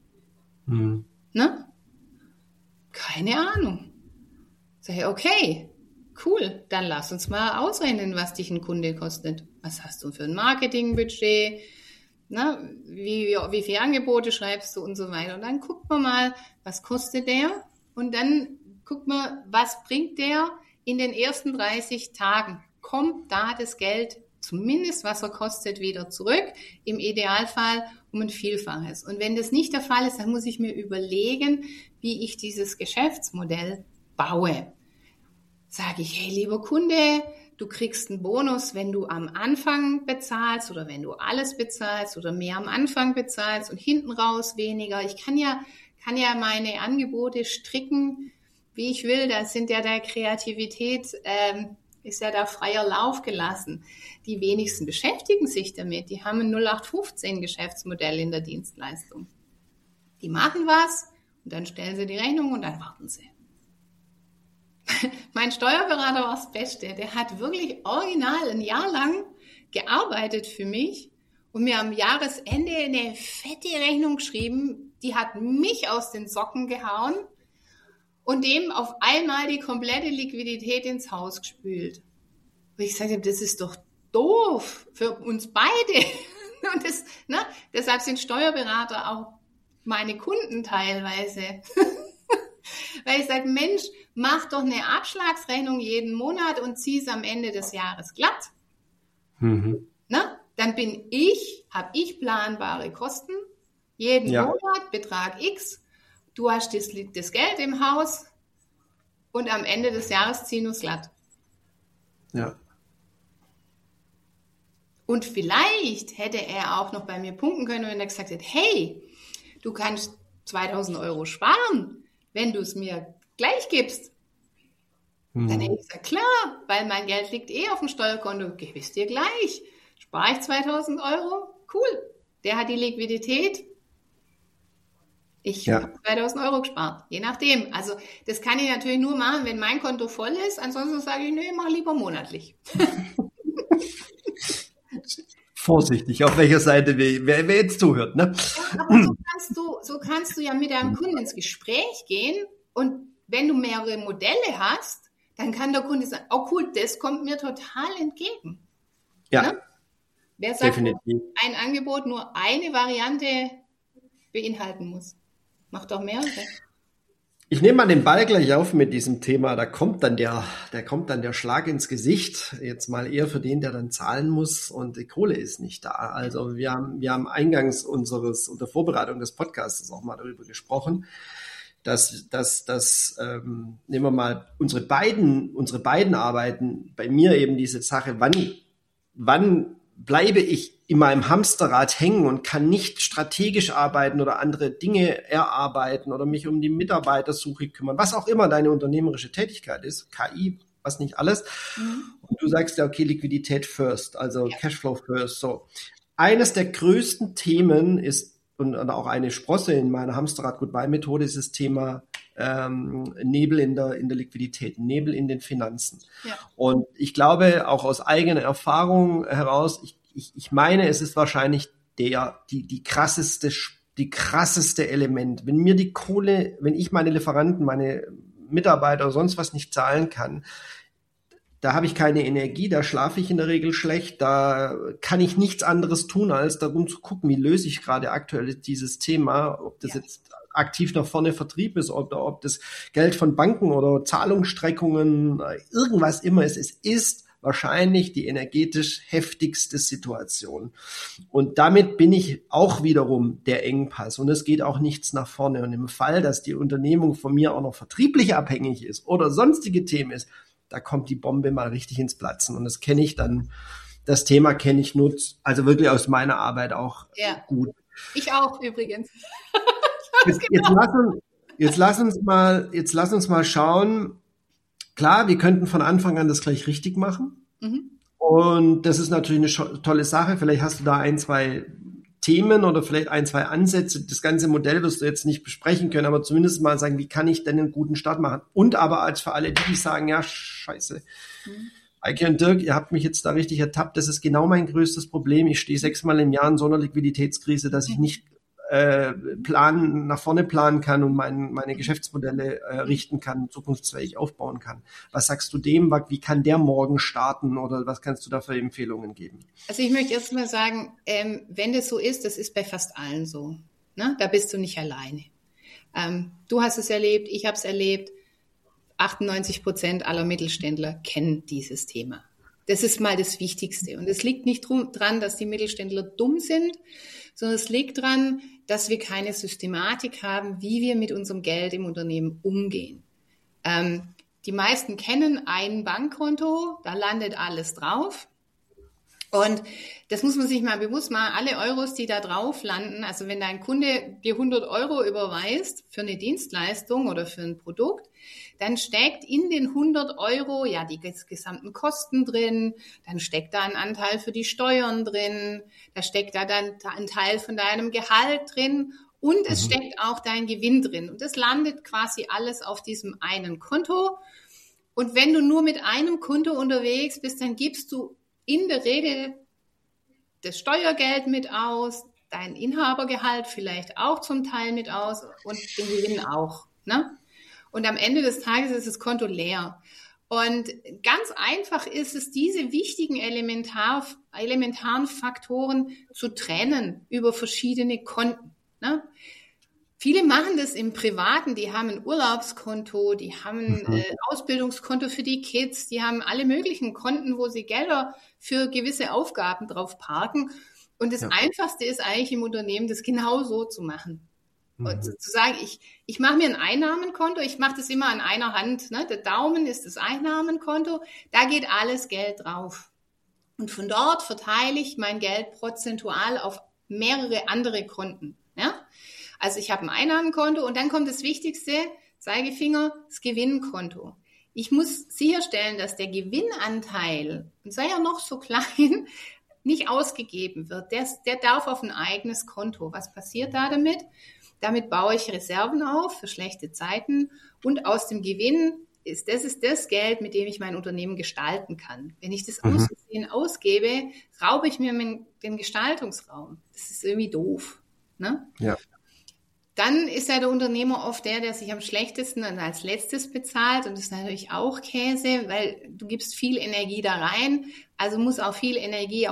Ne? Keine Ahnung. Sag ich, okay, cool, dann lass uns mal ausrechnen, was dich ein Kunde kostet. Was hast du für ein Marketingbudget? Na, wie viele Angebote schreibst du und so weiter. Und dann guckt man mal, was kostet der? Und dann guckt man, was bringt der in den ersten 30 Tagen? Kommt da das Geld, zumindest was er kostet, wieder zurück? Im Idealfall um ein Vielfaches. Und wenn das nicht der Fall ist, dann muss ich mir überlegen, wie ich dieses Geschäftsmodell baue. Sage ich, hey, lieber Kunde, du kriegst einen Bonus, wenn du am Anfang bezahlst oder wenn du alles bezahlst oder mehr am Anfang bezahlst und hinten raus weniger. Ich kann ja meine Angebote stricken, wie ich will. Da sind ja der Kreativität, ist ja da freier Lauf gelassen. Die wenigsten beschäftigen sich damit. Die haben ein 0815-Geschäftsmodell in der Dienstleistung. Die machen was und dann stellen sie die Rechnung und dann warten sie. Mein Steuerberater war das Beste. Der hat wirklich original ein Jahr lang gearbeitet für mich und mir am Jahresende eine fette Rechnung geschrieben. Die hat mich aus den Socken gehauen und dem auf einmal die komplette Liquidität ins Haus gespült. Und ich sagte, das ist doch doof für uns beide. Und das, ne, deshalb sind Steuerberater auch meine Kunden teilweise. Weil ich sage, Mensch, mach doch eine Abschlagsrechnung jeden Monat und zieh es am Ende des Jahres glatt. Ne? Dann habe ich planbare Kosten, jeden Monat Betrag X, du hast das Geld im Haus und am Ende des Jahres ziehen wir es glatt. Ja. Und vielleicht hätte er auch noch bei mir punkten können, wenn er gesagt hätte, hey, du kannst 2.000 Euro sparen, wenn du es mir gleich gibst. Dann hätte ich gesagt, klar, weil mein Geld liegt auf dem Steuerkonto, gebe ich es dir gleich. Spare ich 2.000 Euro? Cool. Der hat die Liquidität. Ich habe 2.000 Euro gespart, je nachdem. Also das kann ich natürlich nur machen, wenn mein Konto voll ist. Ansonsten sage ich, nee, mach lieber monatlich. Vorsichtig, auf welcher Seite wer jetzt zuhört. Ne? Ja, aber so kannst du ja mit deinem Kunden ins Gespräch gehen. Und wenn du mehrere Modelle hast, dann kann der Kunde sagen, oh cool, das kommt mir total entgegen. Ja, ne? Wer sagt, definitiv. Ein Angebot nur eine Variante beinhalten muss? Macht doch mehrere. Ich nehme mal den Ball gleich auf mit diesem Thema. Da kommt dann der Schlag ins Gesicht. Jetzt mal eher für den, der dann zahlen muss und die Kohle ist nicht da. Also wir haben eingangs unter Vorbereitung des Podcasts auch mal darüber gesprochen, dass nehmen wir mal unsere beiden Arbeiten, bei mir eben diese Sache, wann bleibe ich in meinem Hamsterrad hängen und kann nicht strategisch arbeiten oder andere Dinge erarbeiten oder mich um die Mitarbeitersuche kümmern, was auch immer deine unternehmerische Tätigkeit ist, KI, was nicht alles. Und du sagst ja, okay, Liquidität first, also Cashflow first. So. Eines der größten Themen ist, und auch eine Sprosse in meiner Hamsterrad-Goodbye-Methode, ist das Thema Nebel in der Liquidität, Nebel in den Finanzen. Ja. Und ich glaube, auch aus eigener Erfahrung heraus, ich meine, es ist wahrscheinlich die krasseste Element. Wenn mir die Kohle, wenn ich meine Lieferanten, meine Mitarbeiter oder sonst was nicht zahlen kann, da habe ich keine Energie, da schlafe ich in der Regel schlecht, da kann ich nichts anderes tun, als darum zu gucken, wie löse ich gerade aktuell dieses Thema, ob das jetzt aktiv nach vorne Vertrieb ist, ob das Geld von Banken oder Zahlungsstreckungen, irgendwas immer ist. Es ist wahrscheinlich die energetisch heftigste Situation. Und damit bin ich auch wiederum der Engpass. Und es geht auch nichts nach vorne. Und im Fall, dass die Unternehmung von mir auch noch vertrieblich abhängig ist oder sonstige Themen ist, da kommt die Bombe mal richtig ins Platzen. Und das Thema kenne ich nur, also wirklich aus meiner Arbeit auch gut. Ich auch übrigens. Jetzt lass uns mal schauen. Klar, wir könnten von Anfang an das gleich richtig machen. Und das ist natürlich eine tolle Sache. Vielleicht hast du da 1, 2 Themen oder vielleicht 1, 2 Ansätze. Das ganze Modell wirst du jetzt nicht besprechen können, aber zumindest mal sagen, wie kann ich denn einen guten Start machen? Und aber als für alle, die sagen, ja, scheiße, Eike und Dirk, ihr habt mich jetzt da richtig ertappt. Das ist genau mein größtes Problem. Ich stehe 6-mal im Jahr in so einer Liquiditätskrise, dass ich nicht nach vorne planen kann und meine Geschäftsmodelle richten kann, zukunftsfähig aufbauen kann. Was sagst du dem? Wie kann der morgen starten oder was kannst du da für Empfehlungen geben? Also ich möchte erst mal sagen, wenn das so ist, das ist bei fast allen so. Ne? Da bist du nicht alleine. Du hast es erlebt, ich habe es erlebt. 98% aller Mittelständler kennen dieses Thema. Das ist mal das Wichtigste. Und es liegt nicht dran, dass die Mittelständler dumm sind, sondern es liegt dran, dass wir keine Systematik haben, wie wir mit unserem Geld im Unternehmen umgehen. Die meisten kennen ein Bankkonto, da landet alles drauf. Und das muss man sich mal bewusst machen, alle Euros, die da drauf landen, also wenn dein Kunde dir 100 Euro überweist für eine Dienstleistung oder für ein Produkt, dann steckt in den 100 Euro ja die gesamten Kosten drin, dann steckt da ein Anteil für die Steuern drin, da steckt da dann ein Teil von deinem Gehalt drin und es steckt auch dein Gewinn drin. Und das landet quasi alles auf diesem einen Konto. Und wenn du nur mit einem Konto unterwegs bist, dann gibst du in der Regel das Steuergeld mit aus, dein Inhabergehalt vielleicht auch zum Teil mit aus und den Gewinn auch. Ne? Und am Ende des Tages ist das Konto leer. Und ganz einfach ist es, diese wichtigen elementaren Faktoren zu trennen über verschiedene Konten. Ne? Viele machen das im Privaten, die haben ein Urlaubskonto, die haben ein Ausbildungskonto für die Kids, die haben alle möglichen Konten, wo sie Gelder für gewisse Aufgaben drauf parken. Und das Einfachste ist eigentlich im Unternehmen, das genau so zu machen. Und zu sagen, ich mache mir ein Einnahmenkonto, ich mache das immer an einer Hand. Ne? Der Daumen ist das Einnahmenkonto, da geht alles Geld drauf. Und von dort verteile ich mein Geld prozentual auf mehrere andere Konten. Ja? Also ich habe ein Einnahmenkonto und dann kommt das Wichtigste, Zeigefinger, das Gewinnkonto. Ich muss sicherstellen, dass der Gewinnanteil, und sei er noch so klein, nicht ausgegeben wird. Der darf auf ein eigenes Konto. Was passiert da damit? Damit baue ich Reserven auf für schlechte Zeiten und aus dem Gewinn ist das Geld, mit dem ich mein Unternehmen gestalten kann. Wenn ich das aus Versehen ausgebe, raube ich mir den Gestaltungsraum. Das ist irgendwie doof. Ne? Ja. Dann ist ja der Unternehmer oft der sich am schlechtesten und als letztes bezahlt. Und das ist natürlich auch Käse, weil du gibst viel Energie da rein. Also muss auch viel Energie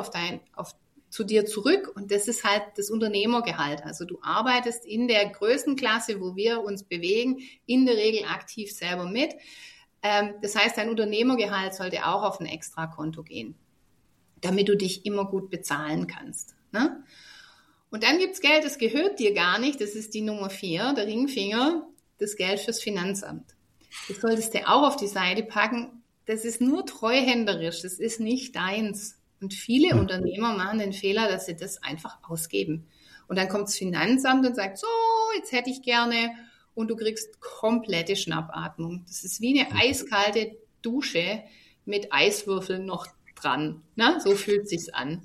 zu dir zurück. Und das ist halt das Unternehmergehalt. Also du arbeitest in der Größenklasse, wo wir uns bewegen, in der Regel aktiv selber mit. Das heißt, dein Unternehmergehalt sollte auch auf ein Extrakonto gehen, damit du dich immer gut bezahlen kannst. Ne? Und dann gibt's Geld, das gehört dir gar nicht. Das ist die Nummer 4, der Ringfinger, das Geld fürs Finanzamt. Das solltest du auch auf die Seite packen. Das ist nur treuhänderisch, das ist nicht deins. Und viele Unternehmer machen den Fehler, dass sie das einfach ausgeben. Und dann kommt das Finanzamt und sagt, so, jetzt hätte ich gerne. Und du kriegst komplette Schnappatmung. Das ist wie eine eiskalte Dusche mit Eiswürfeln noch dran. Ne? So fühlt sich's an.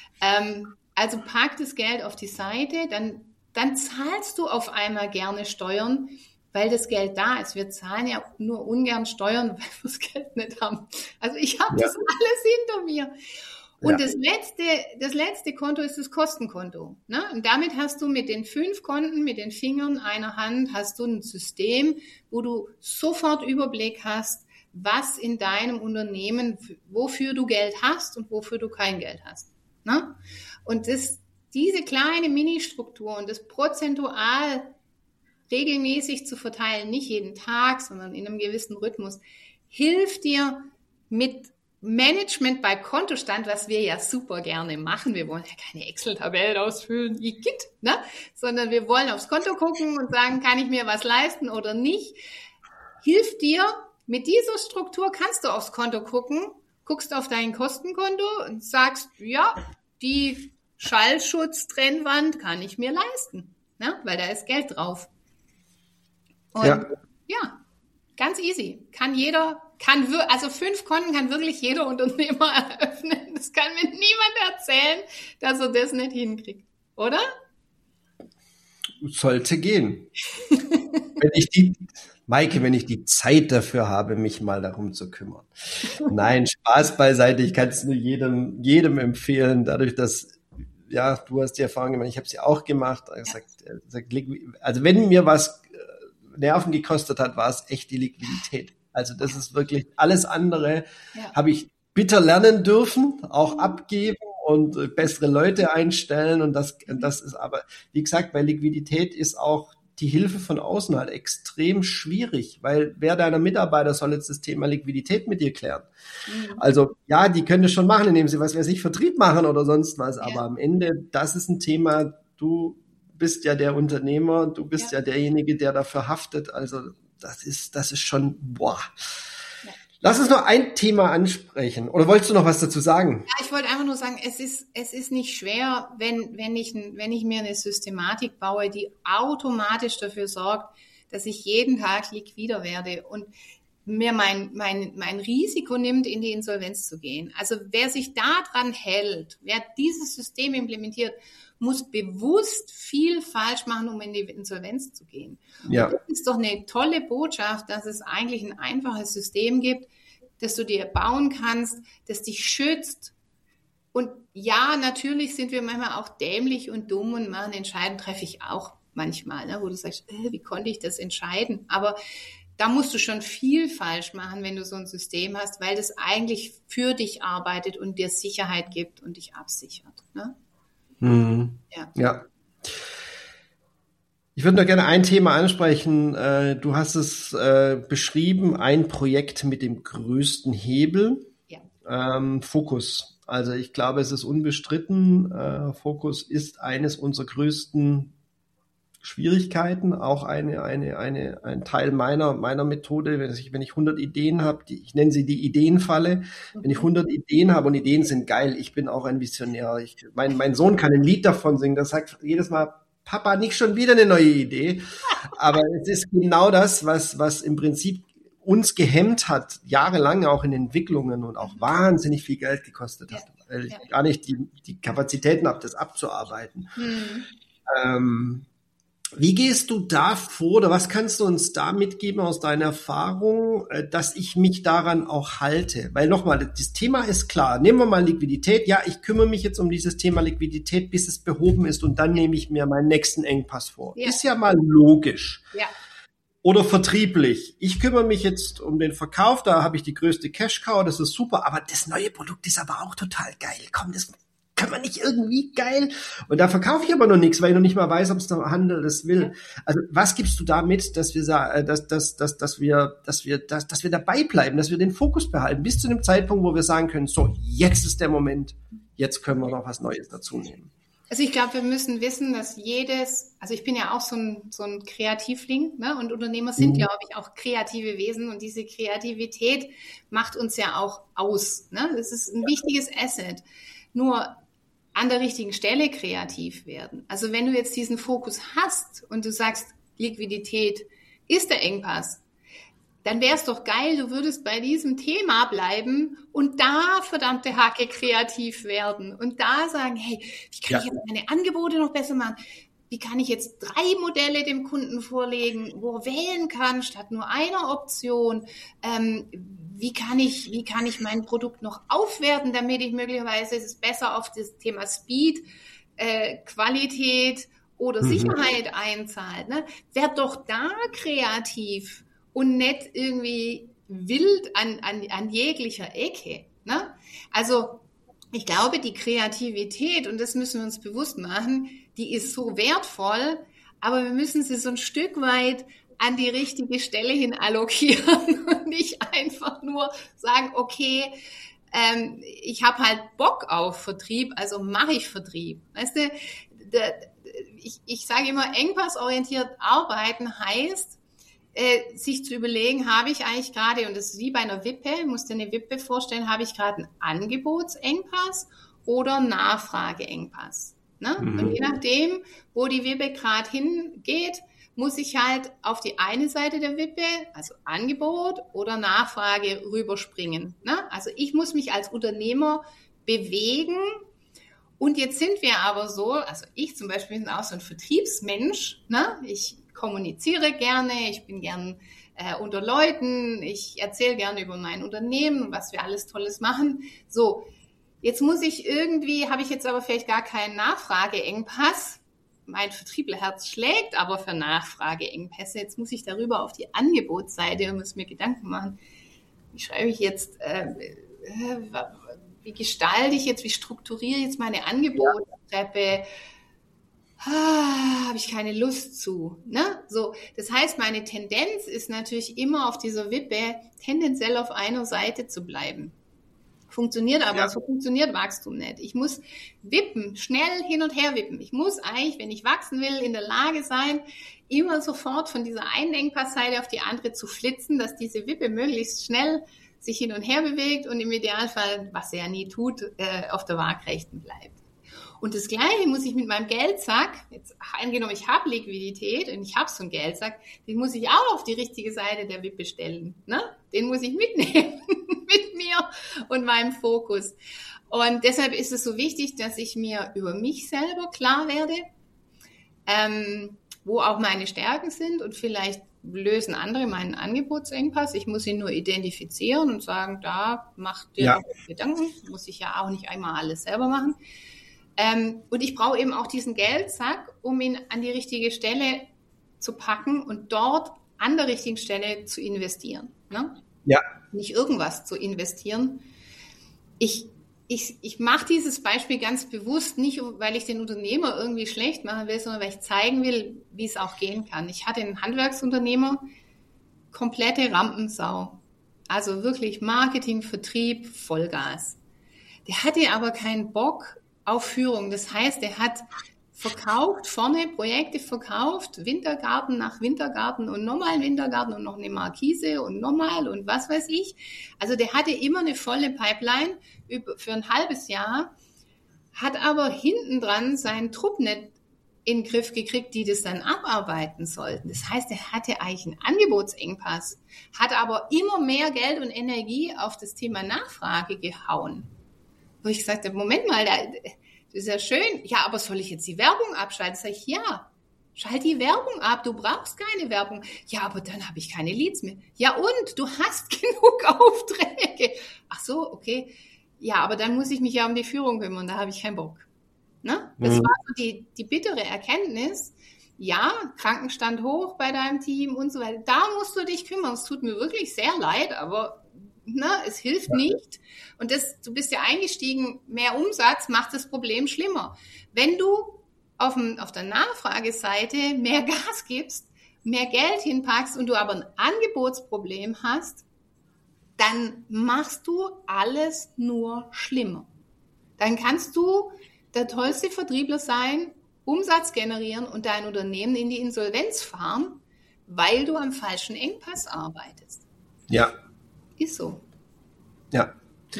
Also pack das Geld auf die Seite, dann zahlst du auf einmal gerne Steuern, weil das Geld da ist. Wir zahlen ja nur ungern Steuern, weil wir das Geld nicht haben. Also ich habe das alles hinter mir. Und das letzte Konto ist das Kostenkonto. Ne? Und damit hast du mit den 5 Konten, mit den Fingern einer Hand, hast du ein System, wo du sofort Überblick hast, was in deinem Unternehmen, wofür du Geld hast und wofür du kein Geld hast. Ne? Und diese kleine Mini-Struktur und das prozentual regelmäßig zu verteilen, nicht jeden Tag, sondern in einem gewissen Rhythmus, hilft dir mit Management bei Kontostand, was wir ja super gerne machen. Wir wollen ja keine Excel-Tabellen ausfüllen, ne? Sondern wir wollen aufs Konto gucken und sagen, kann ich mir was leisten oder nicht. Hilft dir, mit dieser Struktur kannst du aufs Konto gucken, guckst auf dein Kostenkonto und sagst, ja, die Schallschutztrennwand kann ich mir leisten, ne? Weil da ist Geld drauf. Und ja, ganz easy. Also 5 Konten kann wirklich jeder Unternehmer eröffnen. Das kann mir niemand erzählen, dass er das nicht hinkriegt. Oder? Sollte gehen. Wenn ich die Zeit dafür habe, mich mal darum zu kümmern. Nein, Spaß beiseite. Ich kann es nur jedem empfehlen, dadurch, dass, ja, du hast die Erfahrung gemacht, ich habe sie auch gemacht. Also wenn mir was Nerven gekostet hat, war es echt die Liquidität. Also das ist wirklich alles andere, habe ich bitter lernen dürfen, auch abgeben und bessere Leute einstellen. Und das ist aber, wie gesagt, bei Liquidität ist auch die Hilfe von außen halt extrem schwierig, weil wer deiner Mitarbeiter soll jetzt das Thema Liquidität mit dir klären? Also ja, die können das schon machen, indem sie Vertrieb machen oder sonst was, aber am Ende, das ist ein Thema, du bist ja der Unternehmer, du bist ja derjenige, der dafür haftet, also das ist schon, boah. Ja. Lass uns noch ein Thema ansprechen. Oder wolltest du noch was dazu sagen? Ja, ich wollte einfach nur sagen, es ist nicht schwer, wenn ich mir eine Systematik baue, die automatisch dafür sorgt, dass ich jeden Tag liquider werde und mir mein Risiko nimmt, in die Insolvenz zu gehen. Also wer sich daran hält, wer dieses System implementiert, muss bewusst viel falsch machen, um in die Insolvenz zu gehen. Ja. Und das ist doch eine tolle Botschaft, dass es eigentlich ein einfaches System gibt, das du dir bauen kannst, das dich schützt. Und ja, natürlich sind wir manchmal auch dämlich und dumm und machen Entscheidungen, treffe ich auch manchmal, ne, wo du sagst, wie konnte ich das entscheiden? Aber da musst du schon viel falsch machen, wenn du so ein System hast, weil das eigentlich für dich arbeitet und dir Sicherheit gibt und dich absichert. Ne? Ja. Ich würde noch gerne ein Thema ansprechen. Du hast es beschrieben, ein Projekt mit dem größten Hebel. Ja. Fokus. Also ich glaube, es ist unbestritten. Fokus ist eines unserer größten Schwierigkeiten, auch ein Teil meiner Methode, wenn ich 100 Ideen habe, ich nenne sie die Ideenfalle. Wenn ich 100 Ideen habe und Ideen sind geil, ich bin auch ein Visionär. Mein Sohn kann ein Lied davon singen, das sagt jedes Mal, Papa, nicht schon wieder eine neue Idee. Aber es ist genau das, was im Prinzip uns gehemmt hat, jahrelang auch in Entwicklungen und auch wahnsinnig viel Geld gekostet hat, weil ich gar nicht die Kapazitäten habe, das abzuarbeiten. Wie gehst du da vor oder was kannst du uns da mitgeben aus deiner Erfahrung, dass ich mich daran auch halte? Weil nochmal, das Thema ist klar. Nehmen wir mal Liquidität. Ja, ich kümmere mich jetzt um dieses Thema Liquidität, bis es behoben ist und dann nehme ich mir meinen nächsten Engpass vor. Ja. Ist ja mal logisch. Ja. Oder vertrieblich. Ich kümmere mich jetzt um den Verkauf, da habe ich die größte Cash-Cow, das ist super, aber das neue Produkt ist aber auch total geil. Komm, das kann man nicht irgendwie geil. Und da verkaufe ich aber noch nichts, weil ich noch nicht mal weiß, ob es der Handel das will. Also was gibst du da mit, dass wir dabei bleiben, dass wir den Fokus behalten, bis zu dem Zeitpunkt, wo wir sagen können, so, jetzt ist der Moment, jetzt können wir noch was Neues dazu nehmen. Also ich glaube, wir müssen wissen, dass also ich bin ja auch so ein Kreativling, ne? Und Unternehmer sind, glaube ich, auch kreative Wesen und diese Kreativität macht uns ja auch aus, ne? Das ist ein wichtiges Asset. Nur an der richtigen Stelle kreativ werden. Also wenn du jetzt diesen Fokus hast und du sagst, Liquidität ist der Engpass, dann wäre es doch geil, du würdest bei diesem Thema bleiben und da verdammte Hacke kreativ werden und da sagen, hey, wie kann ich jetzt meine Angebote noch besser machen? Wie kann ich jetzt 3 Modelle dem Kunden vorlegen, wo er wählen kann, statt nur einer Option? Wie kann ich mein Produkt noch aufwerten, damit ich möglicherweise es besser auf das Thema Speed, Qualität oder Sicherheit einzahlt? Ne? Werd doch da kreativ und nicht irgendwie wild an jeglicher Ecke. Ne? Also ich glaube, die Kreativität, und das müssen wir uns bewusst machen, die ist so wertvoll, aber wir müssen sie so ein Stück weit an die richtige Stelle hin allokieren und nicht einfach nur sagen, okay, ich habe halt Bock auf Vertrieb, also mache ich Vertrieb. Weißt du, ich sage immer, engpassorientiert arbeiten heißt, sich zu überlegen, habe ich eigentlich gerade, und das ist wie bei einer Wippe, musst dir eine Wippe vorstellen, habe ich gerade einen Angebotsengpass oder Nachfrageengpass. Ne? Und je nachdem, wo die Wippe gerade hingeht, muss ich halt auf die eine Seite der Wippe, also Angebot oder Nachfrage, rüberspringen. Ne? Also ich muss mich als Unternehmer bewegen. Und jetzt sind wir aber so, also ich zum Beispiel bin auch so ein Vertriebsmensch. Ne? Ich kommuniziere gerne, ich bin gern unter Leuten, ich erzähle gerne über mein Unternehmen, was wir alles Tolles machen. So, jetzt muss ich irgendwie, habe ich jetzt aber vielleicht gar keinen Nachfrageengpass. Mein Vertrieblerherz schlägt aber für Nachfrageengpässe. Jetzt muss ich darüber auf die Angebotsseite und muss mir Gedanken machen, wie schreibe ich jetzt, wie gestalte ich jetzt, wie strukturiere ich jetzt meine Angebotstreppe? Habe ich keine Lust zu. Ne? So, das heißt, meine Tendenz ist natürlich immer auf dieser Wippe tendenziell auf einer Seite zu bleiben. Funktioniert aber, so funktioniert Wachstum nicht. Ich muss wippen, schnell hin und her wippen. Ich muss eigentlich, wenn ich wachsen will, in der Lage sein, immer sofort von dieser einen Engpassseite auf die andere zu flitzen, dass diese Wippe möglichst schnell sich hin und her bewegt und im Idealfall, was sie ja nie tut, auf der Waagrechten bleibt. Und das Gleiche muss ich mit meinem Geldsack, jetzt angenommen, ich habe Liquidität und ich habe so einen Geldsack, den muss ich auch auf die richtige Seite der Wippe stellen. Ne? Den muss ich mitnehmen mit mir und meinem Fokus. Und deshalb ist es so wichtig, dass ich mir über mich selber klar werde, wo auch meine Stärken sind und vielleicht lösen andere meinen Angebotsengpass. Ich muss ihn nur identifizieren und sagen, da macht dir Gedanken, muss ich ja auch nicht einmal alles selber machen. Und ich brauche eben auch diesen Geldsack, um ihn an die richtige Stelle zu packen und dort an der richtigen Stelle zu investieren. Ne? Ja. Nicht irgendwas zu investieren. Ich mache dieses Beispiel ganz bewusst, nicht weil ich den Unternehmer irgendwie schlecht machen will, sondern weil ich zeigen will, wie es auch gehen kann. Ich hatte einen Handwerksunternehmer, komplette Rampensau. Also wirklich Marketing, Vertrieb, Vollgas. Der hatte aber keinen Bock auf Führung. Das heißt, er hat verkauft, vorne Projekte verkauft, Wintergarten nach Wintergarten und nochmal ein Wintergarten und noch eine Markise und nochmal und was weiß ich. Also der hatte immer eine volle Pipeline für ein halbes Jahr, hat aber hinten dran seinen Trupp nicht in den Griff gekriegt, die das dann abarbeiten sollten. Das heißt, er hatte eigentlich einen Angebotsengpass, hat aber immer mehr Geld und Energie auf das Thema Nachfrage gehauen. Wo ich gesagt habe, Moment mal, das ist ja schön. Ja, aber soll ich jetzt die Werbung abschalten? Sag ich, ja, schalt die Werbung ab. Du brauchst keine Werbung. Ja, aber dann habe ich keine Leads mehr. Ja, und? Du hast genug Aufträge. Ach so, okay. Ja, aber dann muss ich mich ja um die Führung kümmern. Da habe ich keinen Bock. Ne? Das war so die bittere Erkenntnis. Ja, Krankenstand hoch bei deinem Team und so weiter. Da musst du dich kümmern. Es tut mir wirklich sehr leid, aber es hilft nicht. Und du bist ja eingestiegen, mehr Umsatz macht das Problem schlimmer. Wenn du auf der Nachfrageseite mehr Gas gibst, mehr Geld hinpackst und du aber ein Angebotsproblem hast, dann machst du alles nur schlimmer. Dann kannst du der tollste Vertriebler sein, Umsatz generieren und dein Unternehmen in die Insolvenz fahren, weil du am falschen Engpass arbeitest. Ja. Ist so. Ja.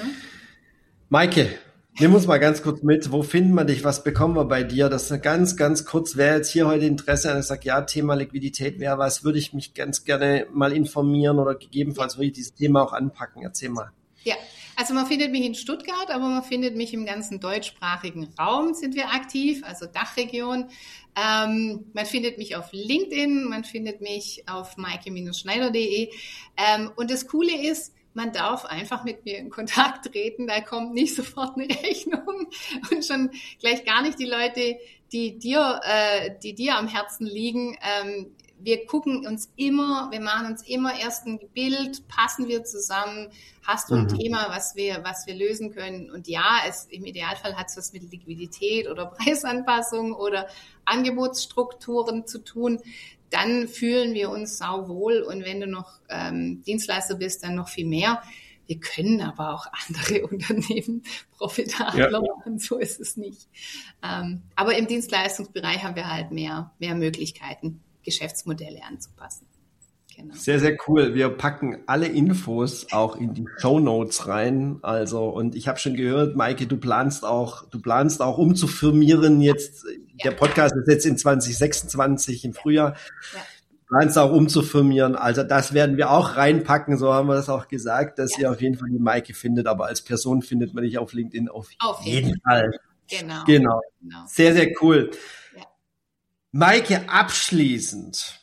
Maike, nimm uns mal ganz kurz mit. Wo finden wir dich? Was bekommen wir bei dir? Das ist ganz, ganz kurz. Wer jetzt hier heute Interesse an, ich sage, ja, Thema Liquidität wäre was, würde ich mich ganz gerne mal informieren oder gegebenenfalls würde ich dieses Thema auch anpacken. Erzähl mal. Ja, also man findet mich in Stuttgart, aber man findet mich im ganzen deutschsprachigen Raum, sind wir aktiv, also Dachregion. Man findet mich auf LinkedIn, man findet mich auf maike-schneider.de. Und das Coole ist, man darf einfach mit mir in Kontakt treten, da kommt nicht sofort eine Rechnung und schon gleich gar nicht die Leute, die dir am Herzen liegen. Wir machen uns immer erst ein Bild, passen wir zusammen, hast du ein Thema, was wir lösen können. Und ja, im Idealfall hat es was mit Liquidität oder Preisanpassung oder Angebotsstrukturen zu tun. Dann fühlen wir uns sauwohl und wenn du noch Dienstleister bist, dann noch viel mehr. Wir können aber auch andere Unternehmen profitabler machen, so ist es nicht. Aber im Dienstleistungsbereich haben wir halt mehr Möglichkeiten, Geschäftsmodelle anzupassen. Genau. Sehr, sehr cool. Wir packen alle Infos auch in die Shownotes rein. Also, und ich habe schon gehört, Maike, du planst auch umzufirmieren jetzt. Ja. Der Podcast ist jetzt in 2026 im Frühjahr. Ja. Du planst auch umzufirmieren. Also, das werden wir auch reinpacken. So haben wir das auch gesagt, dass ihr auf jeden Fall die Maike findet. Aber als Person findet man dich auf LinkedIn auf jeden Fall. Genau. Sehr, sehr cool. Ja. Maike, abschließend.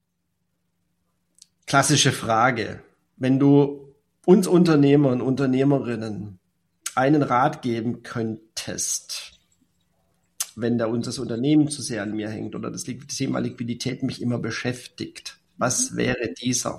Klassische Frage. Wenn du uns Unternehmer und Unternehmerinnen einen Rat geben könntest, wenn da uns das Unternehmen zu sehr an mir hängt oder das Thema Liquidität mich immer beschäftigt, was wäre dieser?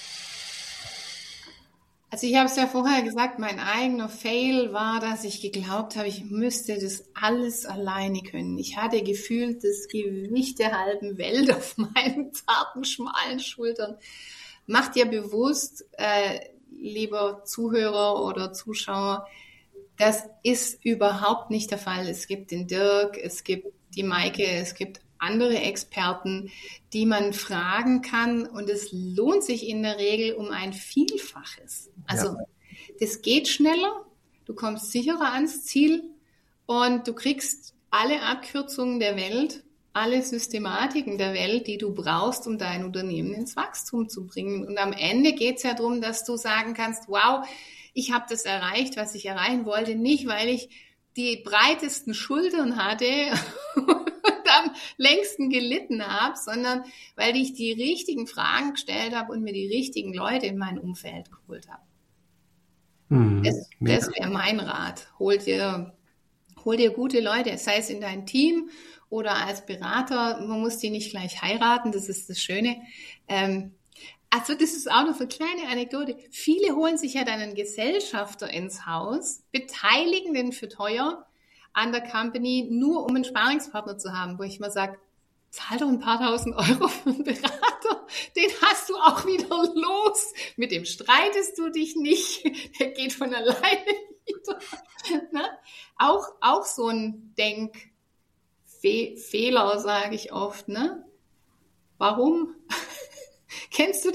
Also ich habe es ja vorher gesagt, mein eigener Fail war, dass ich geglaubt habe, ich müsste das alles alleine können. Ich hatte gefühlt das Gewicht der halben Welt auf meinen zarten, schmalen Schultern. Mach dir bewusst, lieber Zuhörer oder Zuschauer, das ist überhaupt nicht der Fall. Es gibt den Dirk, es gibt die Maike, es gibt andere Experten, die man fragen kann und es lohnt sich in der Regel um ein Vielfaches. Also das geht schneller, du kommst sicherer ans Ziel und du kriegst alle Abkürzungen der Welt, alle Systematiken der Welt, die du brauchst, um dein Unternehmen ins Wachstum zu bringen. Und am Ende geht es ja darum, dass du sagen kannst, wow, ich habe das erreicht, was ich erreichen wollte, nicht weil ich die breitesten Schultern hatte am längsten gelitten habe, sondern weil ich die richtigen Fragen gestellt habe und mir die richtigen Leute in mein Umfeld geholt habe. Das wäre mein Rat. Hol dir gute Leute, sei es in dein Team oder als Berater. Man muss die nicht gleich heiraten, das ist das Schöne. Also das ist auch noch eine kleine Anekdote. Viele holen sich ja dann einen Gesellschafter ins Haus, beteiligen den für teuer an der Company, nur um einen Sparingspartner zu haben, wo ich mal sage, zahl doch ein paar tausend Euro für einen Berater, den hast du auch wieder los. Mit dem streitest du dich nicht, der geht von alleine wieder. Ne? Auch so ein Fehler, sage ich oft, ne? Warum? Kennst du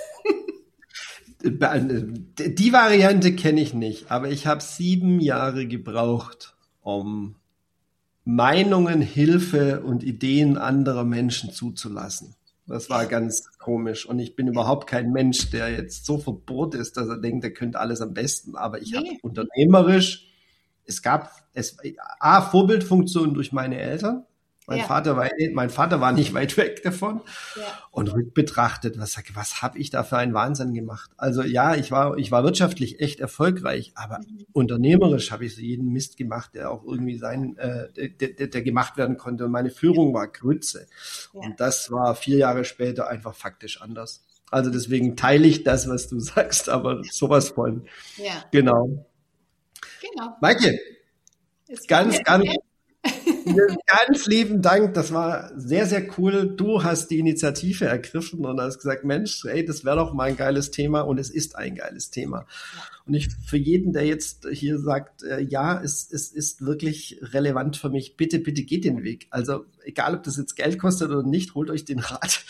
das? Die Variante kenne ich nicht, aber ich habe 7 Jahre gebraucht, um Meinungen, Hilfe und Ideen anderer Menschen zuzulassen. Das war ganz komisch. Und ich bin überhaupt kein Mensch, der jetzt so verbohrt ist, dass er denkt, er könnte alles am besten. Aber ich habe unternehmerisch, Vorbildfunktion durch meine Eltern. Mein Vater war nicht weit weg davon. Ja. Und rückbetrachtet, was habe ich da für einen Wahnsinn gemacht? Also ja, ich war wirtschaftlich echt erfolgreich, aber unternehmerisch habe ich so jeden Mist gemacht, der auch irgendwie der gemacht werden konnte. Und meine Führung war Grütze. Ja. Und das war 4 Jahre später einfach faktisch anders. Also deswegen teile ich das, was du sagst, aber sowas von. Ja. Genau. Maike, ganz lieben Dank. Das war sehr, sehr cool. Du hast die Initiative ergriffen und hast gesagt, Mensch, ey, das wäre doch mal ein geiles Thema und es ist ein geiles Thema. Und für jeden, der jetzt hier sagt, ja, es ist wirklich relevant für mich, bitte geht den Weg. Also egal, ob das jetzt Geld kostet oder nicht, holt euch den Rat.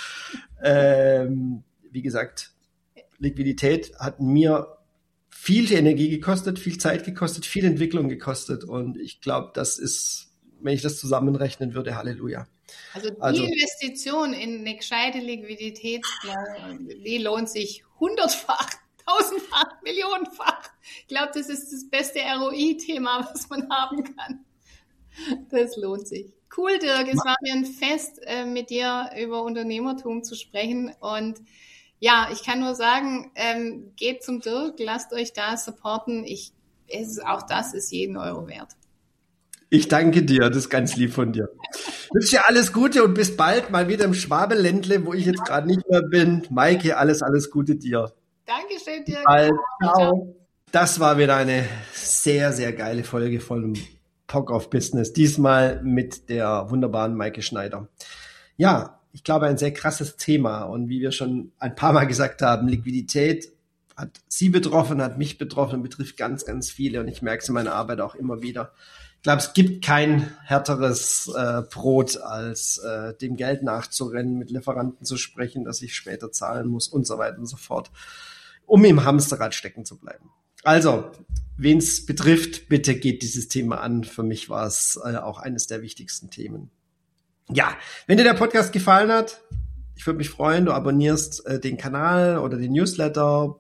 Wie gesagt, Liquidität hat mir viel Energie gekostet, viel Zeit gekostet, viel Entwicklung gekostet und ich glaube, das ist, wenn ich das zusammenrechnen würde, Halleluja. Also die Investition in eine gescheite Liquiditätsplanung, die lohnt sich 100-fach, 1000-fach, Millionenfach. Ich glaube, das ist das beste ROI-Thema, was man haben kann. Das lohnt sich. Cool, Dirk, es war mir ein Fest, mit dir über Unternehmertum zu sprechen und ja, ich kann nur sagen, geht zum Dirk, lasst euch da supporten. Auch das ist jeden Euro wert. Ich danke dir, das ist ganz lieb von dir. Ich wünsche dir alles Gute und bis bald mal wieder im Schwabeländle, wo ich jetzt gerade nicht mehr bin. Maike, alles Gute dir. Dankeschön, Dirk. Ciao. Das war wieder eine sehr, sehr geile Folge von Pock auf Business. Diesmal mit der wunderbaren Maike Schneider. Ja, ich glaube, ein sehr krasses Thema. Und wie wir schon ein paar Mal gesagt haben, Liquidität hat sie betroffen, hat mich betroffen, betrifft ganz, ganz viele. Und ich merke es in meiner Arbeit auch immer wieder. Ich glaube, es gibt kein härteres Brot, als dem Geld nachzurennen, mit Lieferanten zu sprechen, dass ich später zahlen muss und so weiter und so fort, um im Hamsterrad stecken zu bleiben. Also, wen es betrifft, bitte geht dieses Thema an. Für mich war es auch eines der wichtigsten Themen. Ja, wenn dir der Podcast gefallen hat, ich würde mich freuen, du abonnierst den Kanal oder den Newsletter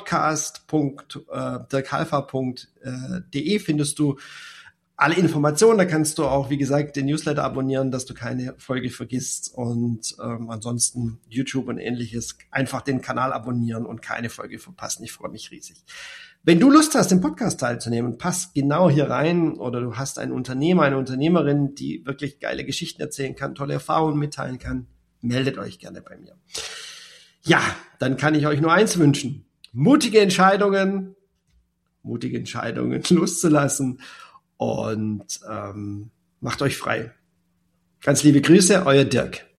podcast.dirkhalfer.de findest du alle Informationen. Da kannst du auch, wie gesagt, den Newsletter abonnieren, dass du keine Folge vergisst und ansonsten YouTube und ähnliches einfach den Kanal abonnieren und keine Folge verpassen. Ich freue mich riesig. Wenn du Lust hast, im Podcast teilzunehmen, passt genau hier rein oder du hast einen Unternehmer, eine Unternehmerin, die wirklich geile Geschichten erzählen kann, tolle Erfahrungen mitteilen kann, meldet euch gerne bei mir. Ja, dann kann ich euch nur eins wünschen. Mutige Entscheidungen loszulassen und macht euch frei. Ganz liebe Grüße, euer Dirk.